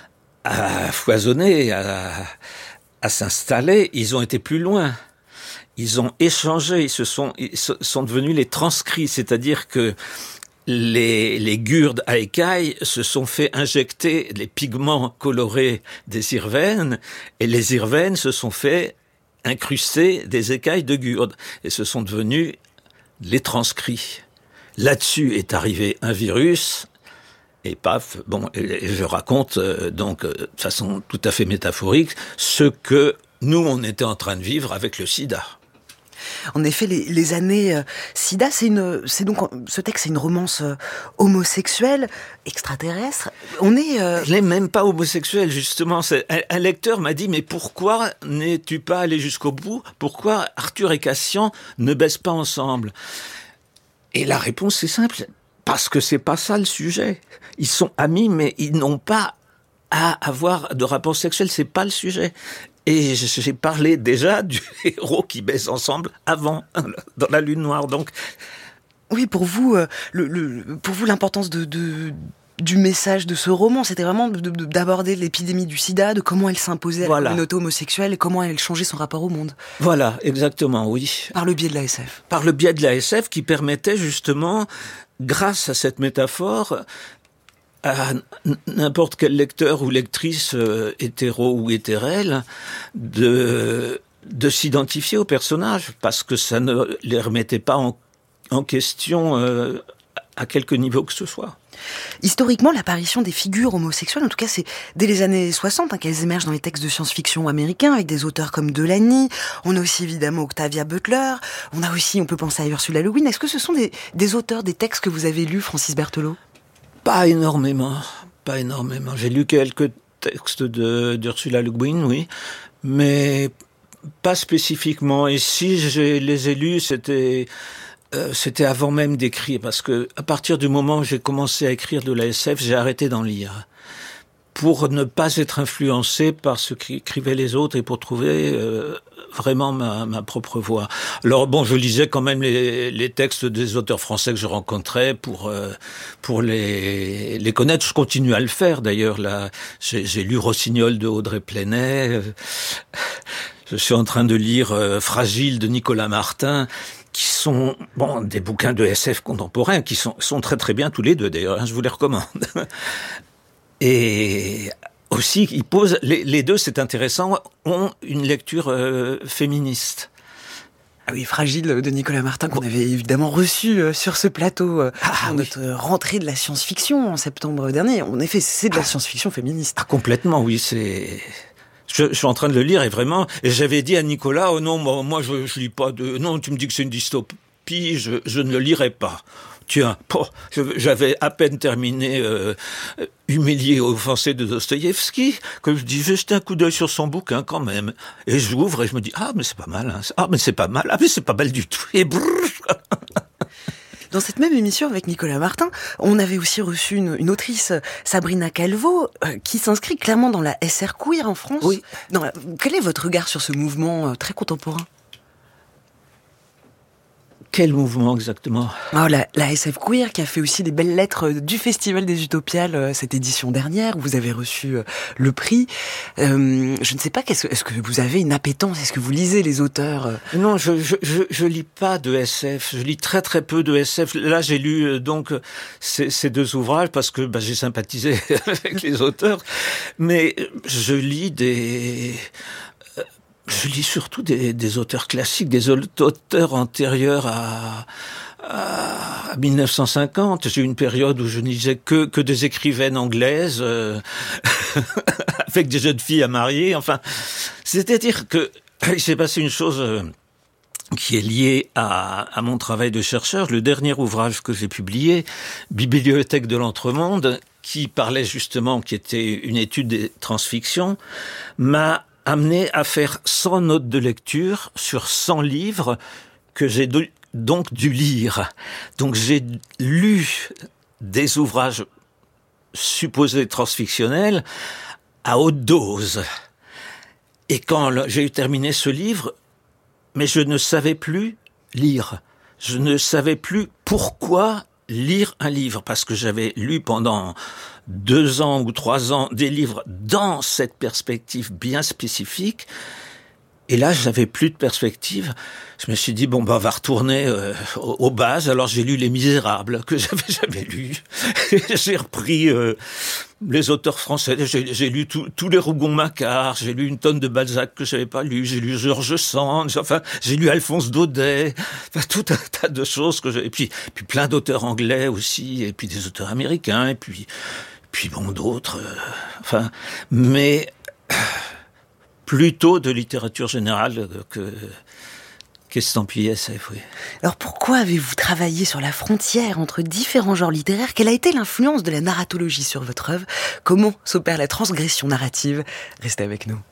Speaker 5: foisonner, à s'installer, ils ont été plus loin. Ils ont échangé, ils sont devenus les transcrits, c'est-à-dire que les Gurdes haïkai se sont fait injecter les pigments colorés des Irvènes, et les Irvènes se sont fait incruster des écailles de Gurdes, et se sont devenus les transcrits. Là-dessus est arrivé un virus, et paf, et je raconte donc de façon tout à fait métaphorique ce que nous on était en train de vivre avec le sida.
Speaker 3: En effet, les années sida, c'est donc ce texte, c'est une romance homosexuelle, extraterrestre.
Speaker 5: Je n'ai même pas homosexuel, justement. Un lecteur m'a dit, mais pourquoi n'es-tu pas allé jusqu'au bout ? Pourquoi Arthur et Cassian ne baissent pas ensemble ? Et la réponse est simple, parce que c'est pas ça le sujet. Ils sont amis, mais ils n'ont pas à avoir de rapport sexuel, c'est pas le sujet. Et j'ai parlé déjà du héros qui baise ensemble avant, dans la Lune Noire, donc.
Speaker 3: Oui, pour vous, l'importance du message de ce roman, c'était vraiment d'aborder l'épidémie du sida, de comment elle s'imposait à la communauté homosexuelle et comment elle changeait son rapport au monde.
Speaker 5: Voilà, exactement, oui.
Speaker 3: Par le biais de la SF.
Speaker 5: Par le biais de la SF qui permettait justement, grâce à cette métaphore, à n'importe quel lecteur ou lectrice hétéro ou hétérelle de s'identifier aux personnages, parce que ça ne les remettait pas en question à quelque niveau que ce soit.
Speaker 3: Historiquement, l'apparition des figures homosexuelles, en tout cas c'est dès les années 60 qu'elles émergent dans les textes de science-fiction américains avec des auteurs comme Delany. On a aussi évidemment Octavia Butler, on peut penser à Ursula Le Guin. Est-ce que ce sont des auteurs, des textes que vous avez lus, Francis Berthelot ?
Speaker 5: Pas énormément. J'ai lu quelques textes d'Ursula Le Guin, oui, mais pas spécifiquement. Et si je les ai lus, c'était C'était avant même d'écrire, parce que à partir du moment où j'ai commencé à écrire de la SF, j'ai arrêté d'en lire. Pour ne pas être influencé par ce qu'écrivaient les autres et pour trouver vraiment ma propre voix. Alors bon, je lisais quand même les textes des auteurs français que je rencontrais pour les connaître. Je continue à le faire d'ailleurs. Là, j'ai lu Rossignol de Audrey Plenay. Je suis en train de lire Fragile de Nicolas Martin, qui sont des bouquins de SF contemporains qui sont très très bien tous les deux d'ailleurs. Hein, je vous les recommande. Et aussi, ils posent, les deux, c'est intéressant, ont une lecture féministe.
Speaker 3: Ah oui, Fragile de Nicolas Martin, qu'on avait évidemment reçu sur ce plateau pour notre rentrée de la science-fiction en septembre dernier. En effet, c'est de la science-fiction féministe.
Speaker 5: Ah, complètement, oui, Je suis en train de le lire et j'avais dit à Nicolas, oh non, moi je lis pas non, tu me dis que c'est une dystopie, je ne le lirai pas. Tiens, j'avais à peine terminé Humilié et offensé de Dostoïevski, que je dis, je vais jeter un coup d'œil sur son bouquin quand même. Et j'ouvre et je me dis, mais c'est pas mal, hein. Mais c'est pas mal, mais c'est pas mal du tout. Et
Speaker 3: Dans cette même émission avec Nicolas Martin, on avait aussi reçu une autrice, Sabrina Calvo, qui s'inscrit clairement dans la SR queer en France.
Speaker 5: Oui.
Speaker 3: Quel est votre regard sur ce mouvement très contemporain ?
Speaker 5: Quel mouvement exactement ?
Speaker 3: La SF queer qui a fait aussi des belles lettres du Festival des Utopiales cette édition dernière où vous avez reçu le prix. Je ne sais pas, est-ce que vous avez une appétence ? Est-ce que vous lisez les auteurs ?
Speaker 5: Non, je lis pas de SF. Je lis très très peu de SF. Là, j'ai lu donc ces deux ouvrages parce que j'ai sympathisé avec les auteurs. Mais je lis surtout des auteurs classiques, des auteurs antérieurs à 1950. J'ai eu une période où je ne lisais que des écrivaines anglaises avec des jeunes filles à marier. Enfin, c'est-à-dire que il s'est passé une chose qui est liée à mon travail de chercheur. Le dernier ouvrage que j'ai publié, Bibliothèque de l'Entremonde, qui parlait justement, qui était une étude des transfictions, m'a amené à faire 100 notes de lecture sur 100 livres que j'ai donc dû lire. Donc j'ai lu des ouvrages supposés transfictionnels à haute dose. Et quand j'ai terminé ce livre, mais je ne savais plus lire. Je ne savais plus pourquoi lire un livre, parce que j'avais lu pendant 2 ans ou 3 ans des livres dans cette perspective bien spécifique, et là j'avais plus de perspective. Je me suis dit on va retourner aux bases. Alors j'ai lu Les Misérables que j'avais jamais lu. J'ai repris les auteurs français. J'ai lu tous les Rougon-Macquart. J'ai lu une tonne de Balzac que j'avais pas lu. J'ai lu George Sand. Enfin, j'ai lu Alphonse Daudet. Enfin, tout un tas de choses et puis plein d'auteurs anglais aussi, et puis des auteurs américains, et puis d'autres. Mais plutôt de littérature générale qu'estampillé SF, oui.
Speaker 3: Alors pourquoi avez-vous travaillé sur la frontière entre différents genres littéraires ? Quelle a été l'influence de la narratologie sur votre œuvre ? Comment s'opère la transgression narrative ? Restez avec nous.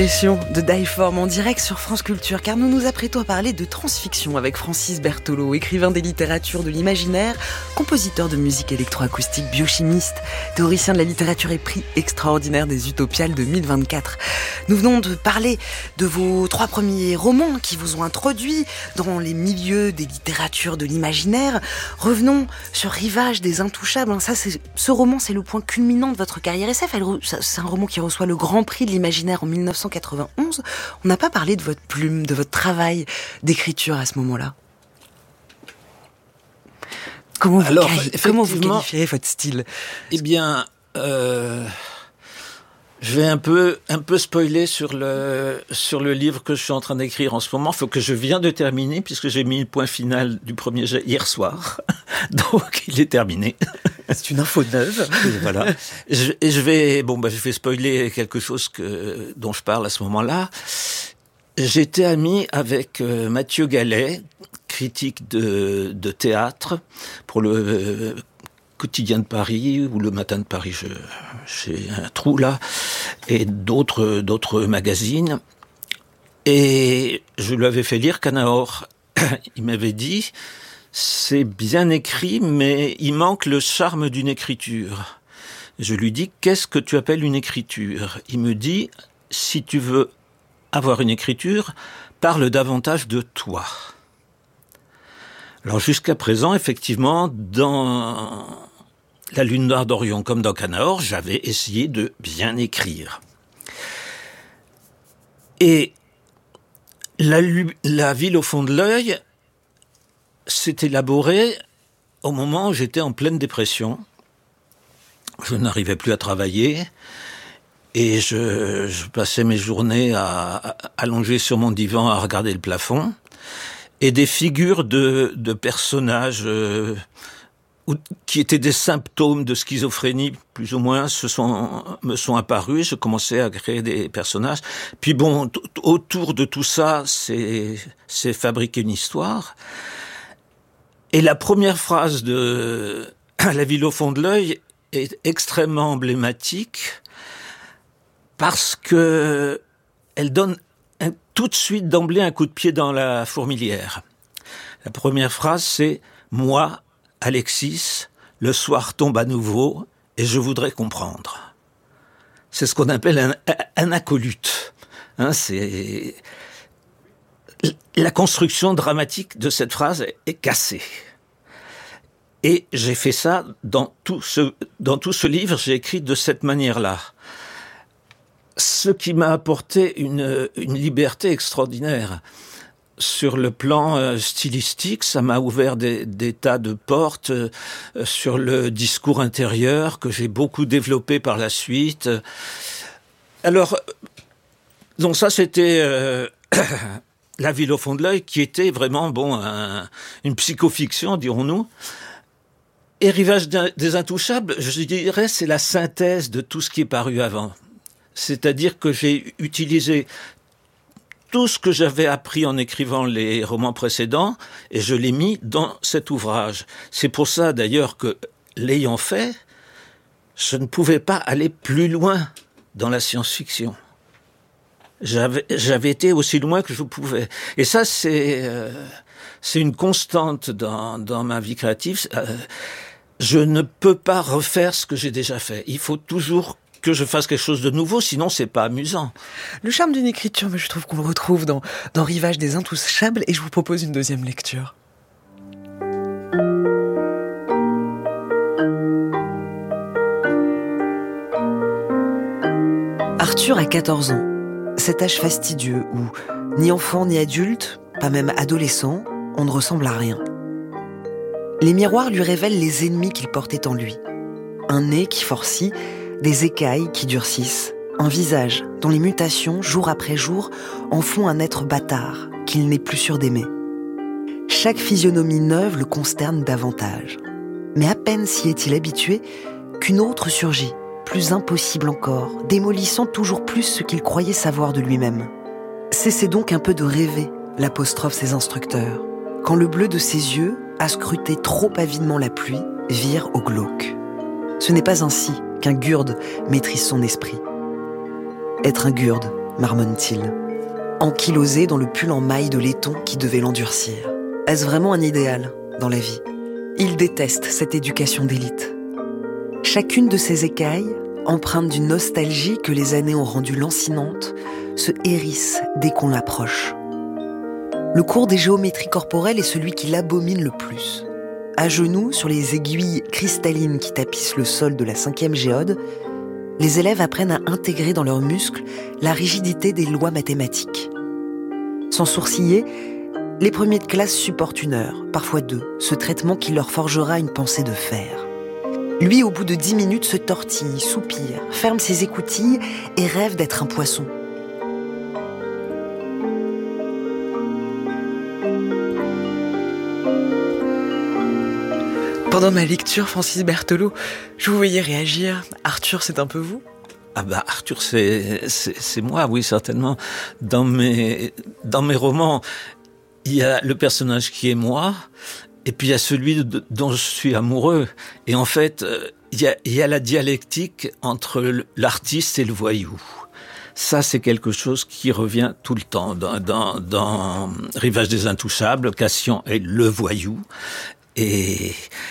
Speaker 3: Digression de Dieform en direct sur France Culture, car nous nous apprêtons à parler de transfiction avec Francis Berthelot, écrivain des littératures de l'imaginaire, compositeur de musique électroacoustique, biochimiste, théoricien de la littérature et prix extraordinaire des Utopiales 2024. Nous venons de parler de vos 3 premiers romans qui vous ont introduit dans les milieux des littératures de l'imaginaire. Revenons sur Rivage des Intouchables. Ce roman, c'est le point culminant de votre carrière SF. C'est un roman qui reçoit le Grand Prix de l'imaginaire en 1991. On n'a pas parlé de votre plume, de votre travail d'écriture à ce moment-là. Comment vous qualifiez votre style ?
Speaker 5: Eh bien, je vais un peu spoiler sur le livre que je suis en train d'écrire en ce moment. Il faut que je viens de terminer, puisque j'ai mis le point final du premier jet hier soir. Donc, il est terminé.
Speaker 3: C'est une info neuve.
Speaker 5: Voilà. Je vais spoiler quelque chose dont je parle à ce moment-là. J'étais ami avec Mathieu Gallet, critique de théâtre pour le Quotidien de Paris ou le Matin de Paris, j'ai un trou là, et d'autres magazines. Et je lui avais fait lire Canaor. Il m'avait dit: c'est bien écrit, mais il manque le charme d'une écriture. Je lui dis: qu'est-ce que tu appelles une écriture ? Il me dit: si tu veux avoir une écriture, parle davantage de toi. Alors jusqu'à présent, effectivement, dans La Lune noire d'Orion comme dans Canaor, j'avais essayé de bien écrire. Et La ville au fond de l'œil s'est élaborée au moment où j'étais en pleine dépression. Je n'arrivais plus à travailler et je passais mes journées à allonger sur mon divan à regarder le plafond. Et des figures de personnages qui étaient des symptômes de schizophrénie, plus ou moins, me sont apparus. Je commençais à créer des personnages. Puis bon, autour de tout ça, c'est fabriquer une histoire. Et la première phrase de La ville au fond de l'œil est extrêmement emblématique parce que elle donne tout de suite d'emblée un coup de pied dans la fourmilière. La première phrase, c'est « Moi, Alexis, le soir tombe à nouveau et je voudrais comprendre ». C'est ce qu'on appelle un acolyte. C'est la construction dramatique de cette phrase est cassée. Et j'ai fait ça dans tout ce livre, j'ai écrit de cette manière-là. Ce qui m'a apporté une liberté extraordinaire. Sur le plan stylistique, ça m'a ouvert des tas de portes sur le discours intérieur que j'ai beaucoup développé par la suite. Alors, donc ça c'était La ville au fond de l'œil, qui était vraiment une psychofiction, dirons-nous. Et Rivage des Intouchables, je dirais, c'est la synthèse de tout ce qui est paru avant. C'est-à-dire que j'ai utilisé tout ce que j'avais appris en écrivant les romans précédents et je l'ai mis dans cet ouvrage. C'est pour ça d'ailleurs que, l'ayant fait, je ne pouvais pas aller plus loin dans la science-fiction. J'avais été aussi loin que je pouvais. Et ça, c'est une constante dans ma vie créative. Je ne peux pas refaire ce que j'ai déjà fait. Il faut toujours que je fasse quelque chose de nouveau, sinon c'est pas amusant.
Speaker 3: Le charme d'une écriture, je trouve qu'on le retrouve dans Rivage des Intouchables, et je vous propose une deuxième lecture. Arthur a 14 ans. Cet âge fastidieux où, ni enfant ni adulte, pas même adolescent, on ne ressemble à rien. Les miroirs lui révèlent les ennemis qu'il portait en lui. Un nez qui forcit, des écailles qui durcissent, un visage dont les mutations, jour après jour, en font un être bâtard qu'il n'est plus sûr d'aimer. Chaque physionomie neuve le consterne davantage. Mais à peine s'y est-il habitué qu'une autre surgit, plus impossible encore, démolissant toujours plus ce qu'il croyait savoir de lui-même. Cessez donc un peu de rêver, l'apostrophe ses instructeurs, quand le bleu de ses yeux, à scruter trop avidement la pluie, vire au glauque. Ce n'est pas ainsi qu'un gurde maîtrise son esprit. Être un gurde, marmonne-t-il, ankylosé dans le pull en maille de laiton qui devait l'endurcir. Est-ce vraiment un idéal dans la vie ? Il déteste cette éducation d'élite. Chacune de ces écailles, empreinte d'une nostalgie que les années ont rendue lancinante, se hérisse dès qu'on l'approche. Le cours des géométries corporelles est celui qui l'abomine le plus. À genoux, sur les aiguilles cristallines qui tapissent le sol de la 5e géode, les élèves apprennent à intégrer dans leurs muscles la rigidité des lois mathématiques. Sans sourciller, les premiers de classe supportent 1 heure, parfois 2, ce traitement qui leur forgera une pensée de fer. Lui, au bout de 10 minutes, se tortille, soupire, ferme ses écoutilles et rêve d'être un poisson. Pendant ma lecture, Francis Berthelot, je vous voyais réagir. Arthur, c'est un peu vous ?
Speaker 5: Ah bah Arthur, c'est moi, oui, certainement. Dans mes romans, il y a le personnage qui est moi, et puis il y a celui dont je suis amoureux. Et en fait, il y a la dialectique entre l'artiste et le voyou. Ça, c'est quelque chose qui revient tout le temps. Dans Rivage des Intouchables, Cassian est le voyou, et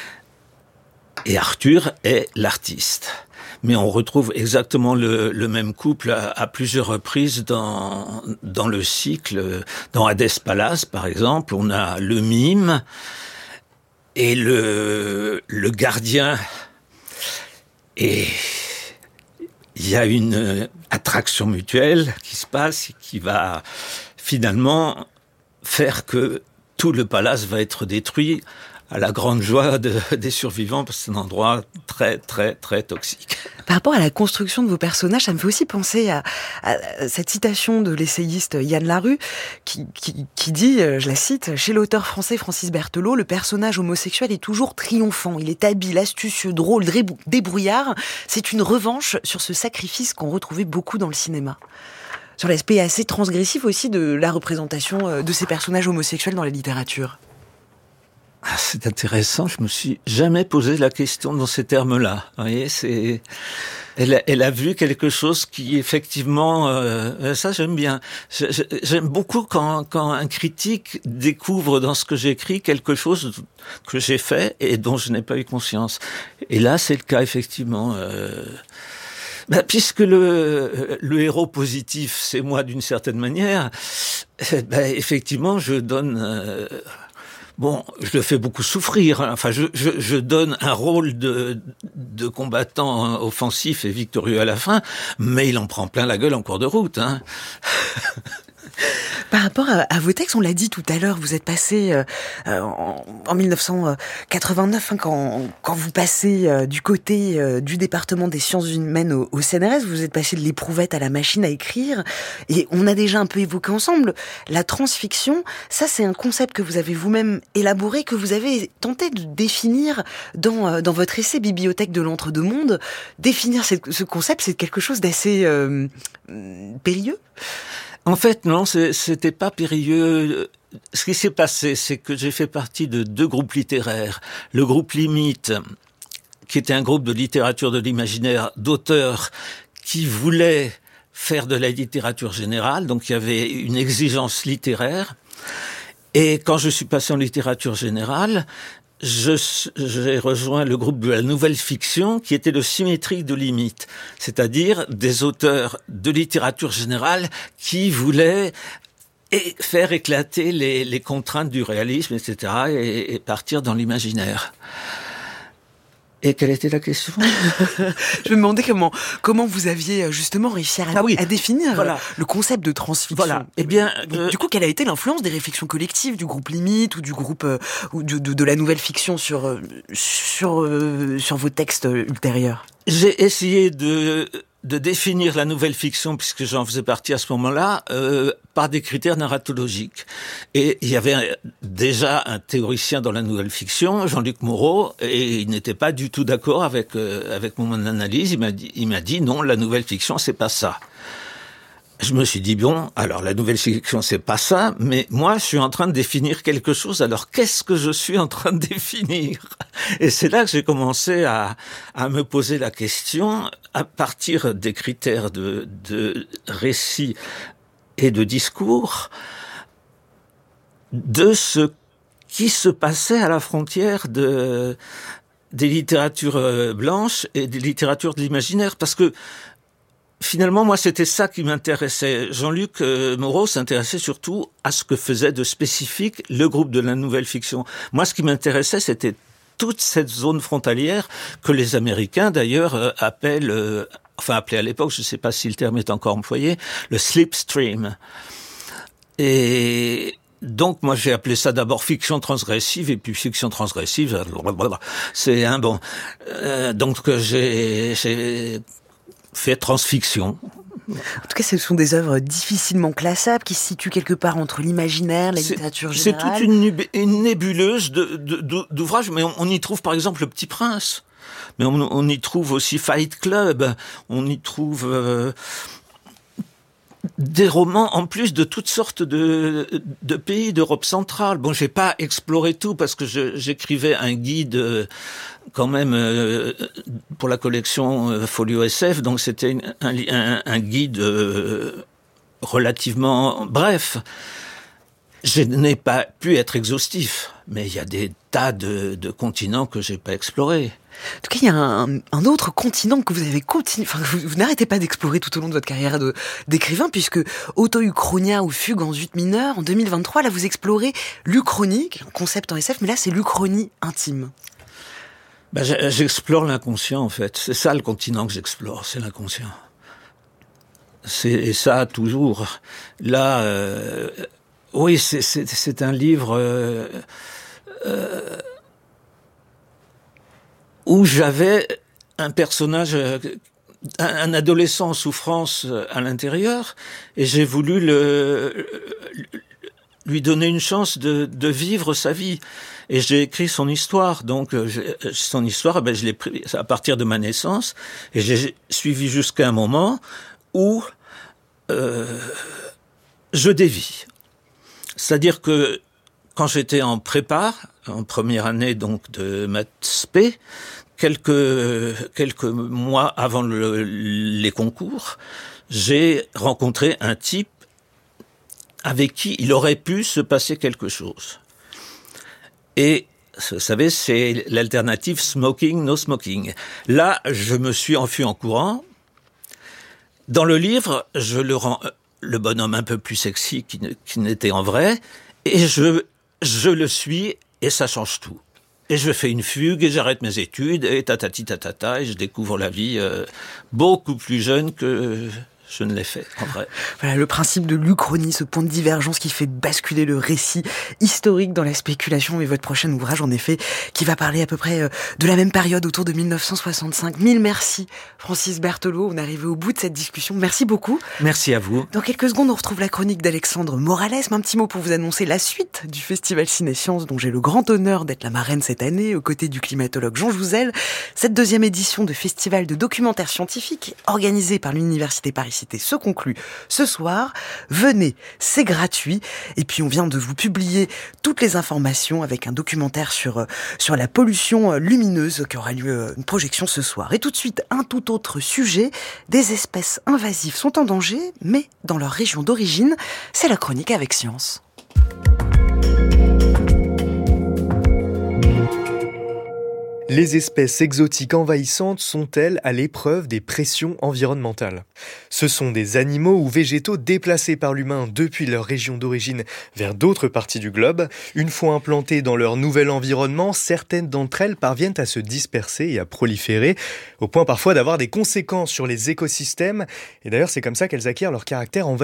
Speaker 5: Arthur est l'artiste. Mais on retrouve exactement le même couple à plusieurs reprises dans le cycle. Dans Hadès Palace, par exemple, on a le mime et le gardien. Et il y a une attraction mutuelle qui se passe et qui va finalement faire que tout le palace va être détruit, à la grande joie des survivants, parce que c'est un endroit très, très, très toxique.
Speaker 3: Par rapport à la construction de vos personnages, ça me fait aussi penser à cette citation de l'essayiste Yann Larue, qui dit, je la cite, « Chez l'auteur français Francis Berthelot, le personnage homosexuel est toujours triomphant. Il est habile, astucieux, drôle, débrouillard. C'est une revanche sur ce sacrifice qu'on retrouvait beaucoup dans le cinéma. » Sur l'aspect assez transgressif aussi de la représentation de ces personnages homosexuels dans la littérature.
Speaker 5: Ah, c'est intéressant, je me suis jamais posé la question dans ces termes-là. Vous voyez, elle a vu quelque chose qui, effectivement, ça j'aime bien. J'aime beaucoup quand un critique découvre dans ce que j'écris quelque chose que j'ai fait et dont je n'ai pas eu conscience. Et là, c'est le cas, effectivement. Puisque le héros positif, c'est moi d'une certaine manière, effectivement, je donne... je le fais beaucoup souffrir. Enfin, je donne un rôle de combattant offensif et victorieux à la fin, mais il en prend plein la gueule en cours de route. Hein.
Speaker 3: Par rapport à vos textes, on l'a dit tout à l'heure, vous êtes passé en 1989, quand vous passez du côté du département des sciences humaines au CNRS, vous êtes passé de l'éprouvette à la machine à écrire, et on a déjà un peu évoqué ensemble la transfiction. Ça, c'est un concept que vous avez vous-même élaboré, que vous avez tenté de définir dans votre essai Bibliothèque de l'entre-deux-mondes. Définir ce concept, c'est quelque chose d'assez périlleux.
Speaker 5: En fait, non, c'était pas périlleux. Ce qui s'est passé, c'est que j'ai fait partie de 2 groupes littéraires. Le groupe Limite, qui était un groupe de littérature de l'imaginaire d'auteurs qui voulaient faire de la littérature générale, donc il y avait une exigence littéraire. Et quand je suis passé en littérature générale, j'ai rejoint le groupe de la nouvelle fiction qui était le symétrique de Limite, c'est-à-dire des auteurs de littérature générale qui voulaient faire éclater les contraintes du réalisme, etc., et partir dans l'imaginaire. Et quelle était la question ?
Speaker 3: Je me demandais comment vous aviez justement réussi à définir le concept de transfiction.
Speaker 5: Voilà. Eh bien,
Speaker 3: du coup, quelle a été l'influence des réflexions collectives du groupe Limite ou du groupe ou de la nouvelle fiction sur vos textes ultérieurs ?
Speaker 5: J'ai essayé de définir la nouvelle fiction, puisque j'en faisais partie à ce moment-là, par des critères narratologiques. Et il y avait déjà un théoricien dans la nouvelle fiction, Jean-Luc Moreau, et il n'était pas du tout d'accord avec mon analyse. Il m'a dit non, la nouvelle fiction, c'est pas ça. je me suis dit, bon, alors la nouvelle fiction, c'est pas ça, mais moi, je suis en train de définir quelque chose, alors qu'est-ce que je suis en train de définir? Et c'est là que j'ai commencé à me poser la question, à partir des critères de récit et de discours, de ce qui se passait à la frontière des littératures blanches et des littératures de l'imaginaire, parce que finalement, moi, c'était ça qui m'intéressait. Jean-Luc Moreau s'intéressait surtout à ce que faisait de spécifique le groupe de la nouvelle fiction. Moi, ce qui m'intéressait, c'était toute cette zone frontalière que les Américains, d'ailleurs, appelaient à l'époque, je ne sais pas si le terme est encore employé, le slipstream. Et donc, moi, j'ai appelé ça d'abord fiction transgressive, et puis fiction transgressive, c'est un bon. Donc, j'ai fait transfiction.
Speaker 3: En tout cas, ce sont des œuvres difficilement classables qui se situent quelque part entre l'imaginaire, la littérature générale.
Speaker 5: C'est toute une nébuleuse d'ouvrages, mais on y trouve par exemple Le Petit Prince, mais on y trouve aussi Fight Club, on y trouve des romans en plus de toutes sortes de pays d'Europe centrale. Bon, j'ai pas exploré tout parce que j'écrivais un guide quand même pour la collection Folio SF, donc c'était un guide relativement bref. Je n'ai pas pu être exhaustif, mais il y a des tas de continents que j'ai pas explorés.
Speaker 3: En tout cas, il y a un autre continent que vous avez continué, vous n'arrêtez pas d'explorer tout au long de votre carrière d'écrivain, puisque Auto-Uchronia ou Fugue en Zut mineur, en 2023, là, vous explorez l'Uchronie, un concept en SF, mais là, c'est l'Uchronie intime.
Speaker 5: J'explore l'inconscient, en fait. C'est ça le continent que j'explore, c'est l'inconscient. Et ça, toujours. Là, oui, c'est un livre où j'avais un personnage, un adolescent en souffrance à l'intérieur, et j'ai voulu lui donner une chance de vivre sa vie. Et j'ai écrit son histoire. Donc, son histoire, je l'ai pris à partir de ma naissance, et j'ai suivi jusqu'à un moment où je dévie. C'est-à-dire que quand j'étais en prépa, en première année donc de maths spé, quelques mois avant les concours, j'ai rencontré un type avec qui il aurait pu se passer quelque chose. Et vous savez, c'est l'alternative smoking, no smoking. Là, je me suis enfui en courant. Dans le livre, je le rends le bonhomme un peu plus sexy qui n'était en vrai, et je le suis, et ça change tout. Et je fais une fugue, et j'arrête mes études, et tatati tatata, et je découvre la vie beaucoup plus jeune que je ne l'ai fait, en vrai.
Speaker 3: Voilà le principe de l'Uchronie, ce point de divergence qui fait basculer le récit historique dans la spéculation. Et votre prochain ouvrage, en effet, qui va parler à peu près de la même période, autour de 1965. Mille merci, Francis Berthelot. On est arrivé au bout de cette discussion. Merci beaucoup.
Speaker 5: Merci à vous.
Speaker 3: Dans quelques secondes, on retrouve la chronique d'Alexandre Morales. Un petit mot pour vous annoncer la suite du Festival Ciné-Sciences, dont j'ai le grand honneur d'être la marraine cette année, aux côtés du climatologue Jean Jouzel. Cette deuxième édition de festival de documentaire scientifique, organisée par l'Université Paris-Cité, se conclut ce soir. Venez, c'est gratuit. Et puis on vient de vous publier toutes les informations avec un documentaire sur la pollution lumineuse qui aura lieu une projection ce soir. Et tout de suite, un tout autre sujet. Des espèces invasives sont en danger, mais dans leur région d'origine. C'est la chronique avec Science.
Speaker 8: Les espèces exotiques envahissantes sont-elles à l'épreuve des pressions environnementales ? Ce sont des animaux ou végétaux déplacés par l'humain depuis leur région d'origine vers d'autres parties du globe. Une fois implantées dans leur nouvel environnement, certaines d'entre elles parviennent à se disperser et à proliférer, au point parfois d'avoir des conséquences sur les écosystèmes. Et d'ailleurs, c'est comme ça qu'elles acquièrent leur caractère envahissant.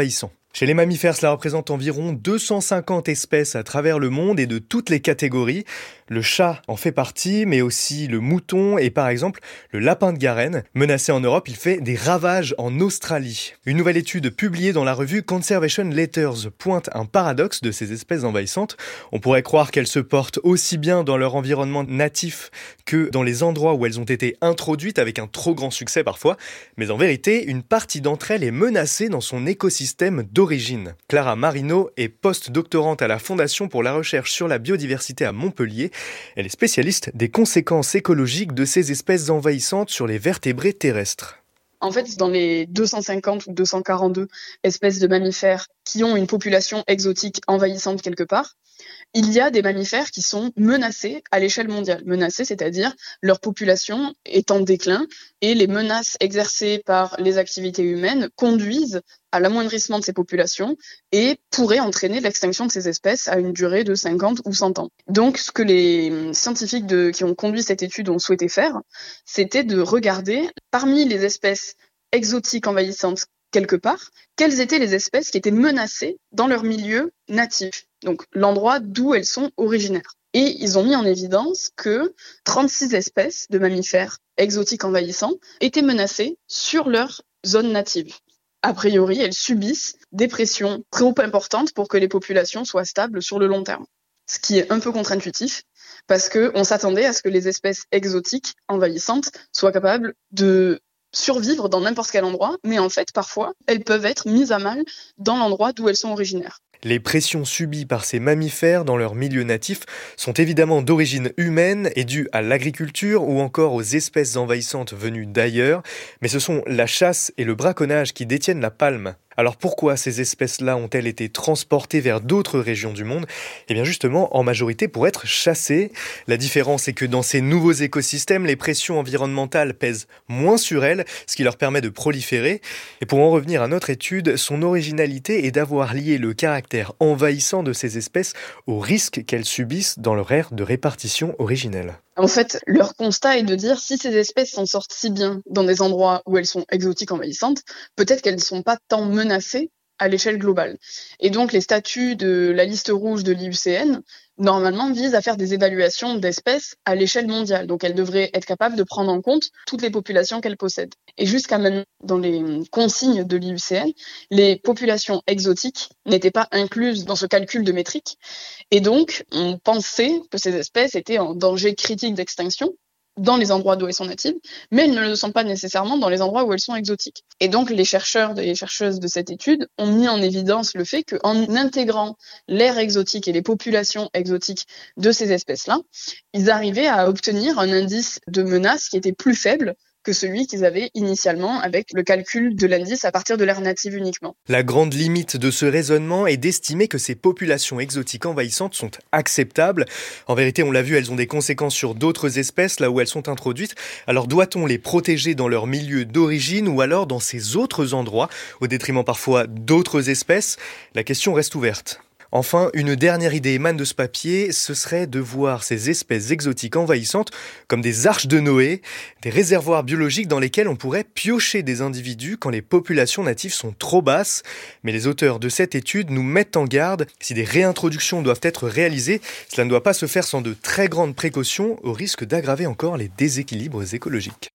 Speaker 8: Chez les mammifères, cela représente environ 250 espèces à travers le monde et de toutes les catégories. Le chat en fait partie, mais aussi le mouton et par exemple le lapin de Garenne. Menacé en Europe, il fait des ravages en Australie. Une nouvelle étude publiée dans la revue Conservation Letters pointe un paradoxe de ces espèces envahissantes. On pourrait croire qu'elles se portent aussi bien dans leur environnement natif que dans les endroits où elles ont été introduites avec un trop grand succès parfois. Mais en vérité, une partie d'entre elles est menacée dans son écosystème d'origine. Clara Marino est post-doctorante à la Fondation pour la recherche sur la biodiversité à Montpellier. Elle est spécialiste des conséquences écologiques de ces espèces envahissantes sur les vertébrés terrestres.
Speaker 9: En fait, dans les 250 ou 242 espèces de mammifères qui ont une population exotique envahissante quelque part, il y a des mammifères qui sont menacés à l'échelle mondiale. Menacés, c'est-à-dire leur population est en déclin et les menaces exercées par les activités humaines conduisent à l'amoindrissement de ces populations et pourraient entraîner l'extinction de ces espèces à une durée de 50 ou 100 ans. Donc, ce que les scientifiques qui ont conduit cette étude ont souhaité faire, c'était de regarder, parmi les espèces exotiques envahissantes quelque part, quelles étaient les espèces qui étaient menacées dans leur milieu natif, donc l'endroit d'où elles sont originaires. Et ils ont mis en évidence que 36 espèces de mammifères exotiques envahissants étaient menacées sur leur zone native. A priori, elles subissent des pressions trop importantes pour que les populations soient stables sur le long terme. Ce qui est un peu contre-intuitif, parce qu'on s'attendait à ce que les espèces exotiques envahissantes soient capables de survivre dans n'importe quel endroit, mais en fait, parfois, elles peuvent être mises à mal dans l'endroit d'où elles sont originaires.
Speaker 8: Les pressions subies par ces mammifères dans leur milieu natif sont évidemment d'origine humaine et dues à l'agriculture ou encore aux espèces envahissantes venues d'ailleurs, mais ce sont la chasse et le braconnage qui détiennent la palme. Alors pourquoi ces espèces-là ont-elles été transportées vers d'autres régions du monde ? Eh bien justement, en majorité pour être chassées. La différence est que dans ces nouveaux écosystèmes, les pressions environnementales pèsent moins sur elles, ce qui leur permet de proliférer. Et pour en revenir à notre étude, son originalité est d'avoir lié le caractère envahissant de ces espèces au risque qu'elles subissent dans leur aire de répartition originelle.
Speaker 9: En fait, leur constat est de dire si ces espèces s'en sortent si bien dans des endroits où elles sont exotiques envahissantes, peut-être qu'elles ne sont pas tant menacées à l'échelle globale. Et donc, les statuts de la liste rouge de l'IUCN, normalement, visent à faire des évaluations d'espèces à l'échelle mondiale. Donc, elles devraient être capables de prendre en compte toutes les populations qu'elles possèdent. Et jusqu'à maintenant, dans les consignes de l'IUCN, les populations exotiques n'étaient pas incluses dans ce calcul de métrique. Et donc, on pensait que ces espèces étaient en danger critique d'extinction dans les endroits d'où elles sont natives, mais elles ne le sont pas nécessairement dans les endroits où elles sont exotiques. Et donc, les chercheurs et les chercheuses de cette étude ont mis en évidence le fait qu'en intégrant l'aire exotique et les populations exotiques de ces espèces-là, ils arrivaient à obtenir un indice de menace qui était plus faible que celui qu'ils avaient initialement avec le calcul de l'indice à partir de l'aire native uniquement.
Speaker 8: La grande limite de ce raisonnement est d'estimer que ces populations exotiques envahissantes sont acceptables. En vérité, on l'a vu, elles ont des conséquences sur d'autres espèces là où elles sont introduites. Alors doit-on les protéger dans leur milieu d'origine ou alors dans ces autres endroits, au détriment parfois d'autres espèces ? La question reste ouverte. Enfin, une dernière idée émane de ce papier, ce serait de voir ces espèces exotiques envahissantes comme des arches de Noé, des réservoirs biologiques dans lesquels on pourrait piocher des individus quand les populations natives sont trop basses. Mais les auteurs de cette étude nous mettent en garde, si des réintroductions doivent être réalisées, cela ne doit pas se faire sans de très grandes précautions, au risque d'aggraver encore les déséquilibres écologiques.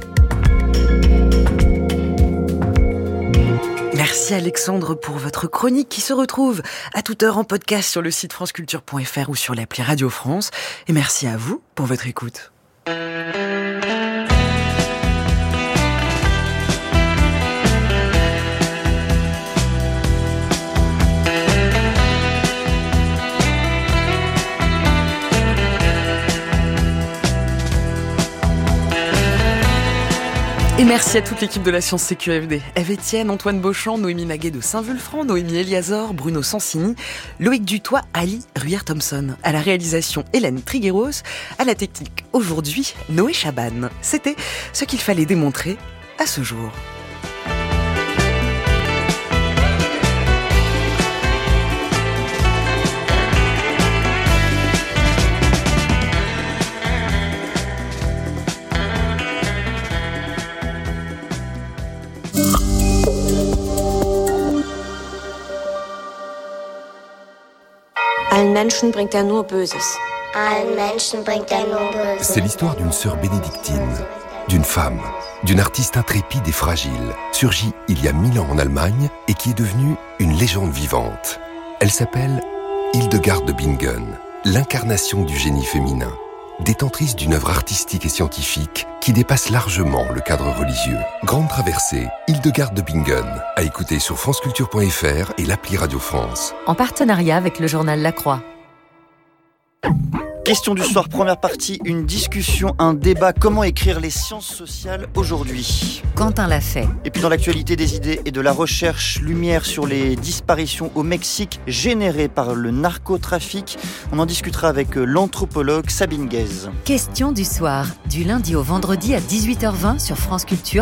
Speaker 3: Merci Alexandre pour votre chronique qui se retrouve à toute heure en podcast sur le site franceculture.fr ou sur l'appli Radio France. Et merci à vous pour votre écoute. Et merci à toute l'équipe de la Science CQFD. Eve Etienne, Antoine Beauchamp, Noémie Maguet de Saint-Vulfranc, Noémie Eliazor, Bruno Sansini, Loïc Dutoit, Ali Ruyer-Thompson. À la réalisation, Hélène Trigueros. À la technique, aujourd'hui, Noé Chaban. C'était ce qu'il fallait démontrer à ce jour.
Speaker 10: Allen Menschen bringt nur Böses.
Speaker 11: Allen Menschen bringt nur Böses.
Speaker 4: C'est l'histoire d'une sœur bénédictine, d'une femme, d'une artiste intrépide et fragile, surgie il y a 1000 ans en Allemagne et qui est devenue une légende vivante. Elle s'appelle Hildegard de Bingen, l'incarnation du génie féminin, détentrice d'une œuvre artistique et scientifique qui dépasse largement le cadre religieux. Grande traversée, Hildegard de Bingen, à écouter sur franceculture.fr et l'appli Radio France.
Speaker 1: En partenariat avec le journal La Croix.
Speaker 12: Question du soir, première partie, une discussion, un débat. Comment écrire les sciences sociales aujourd'hui ?
Speaker 1: Quentin l'a fait.
Speaker 12: Et puis dans l'actualité des idées et de la recherche, lumière sur les disparitions au Mexique générées par le narcotrafic. On en discutera avec l'anthropologue Sabine Guèze.
Speaker 1: Question du soir, du lundi au vendredi à 18h20 sur France Culture,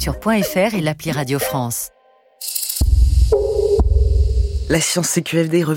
Speaker 1: franceculture.fr et l'appli Radio France.
Speaker 3: La science CQFD revient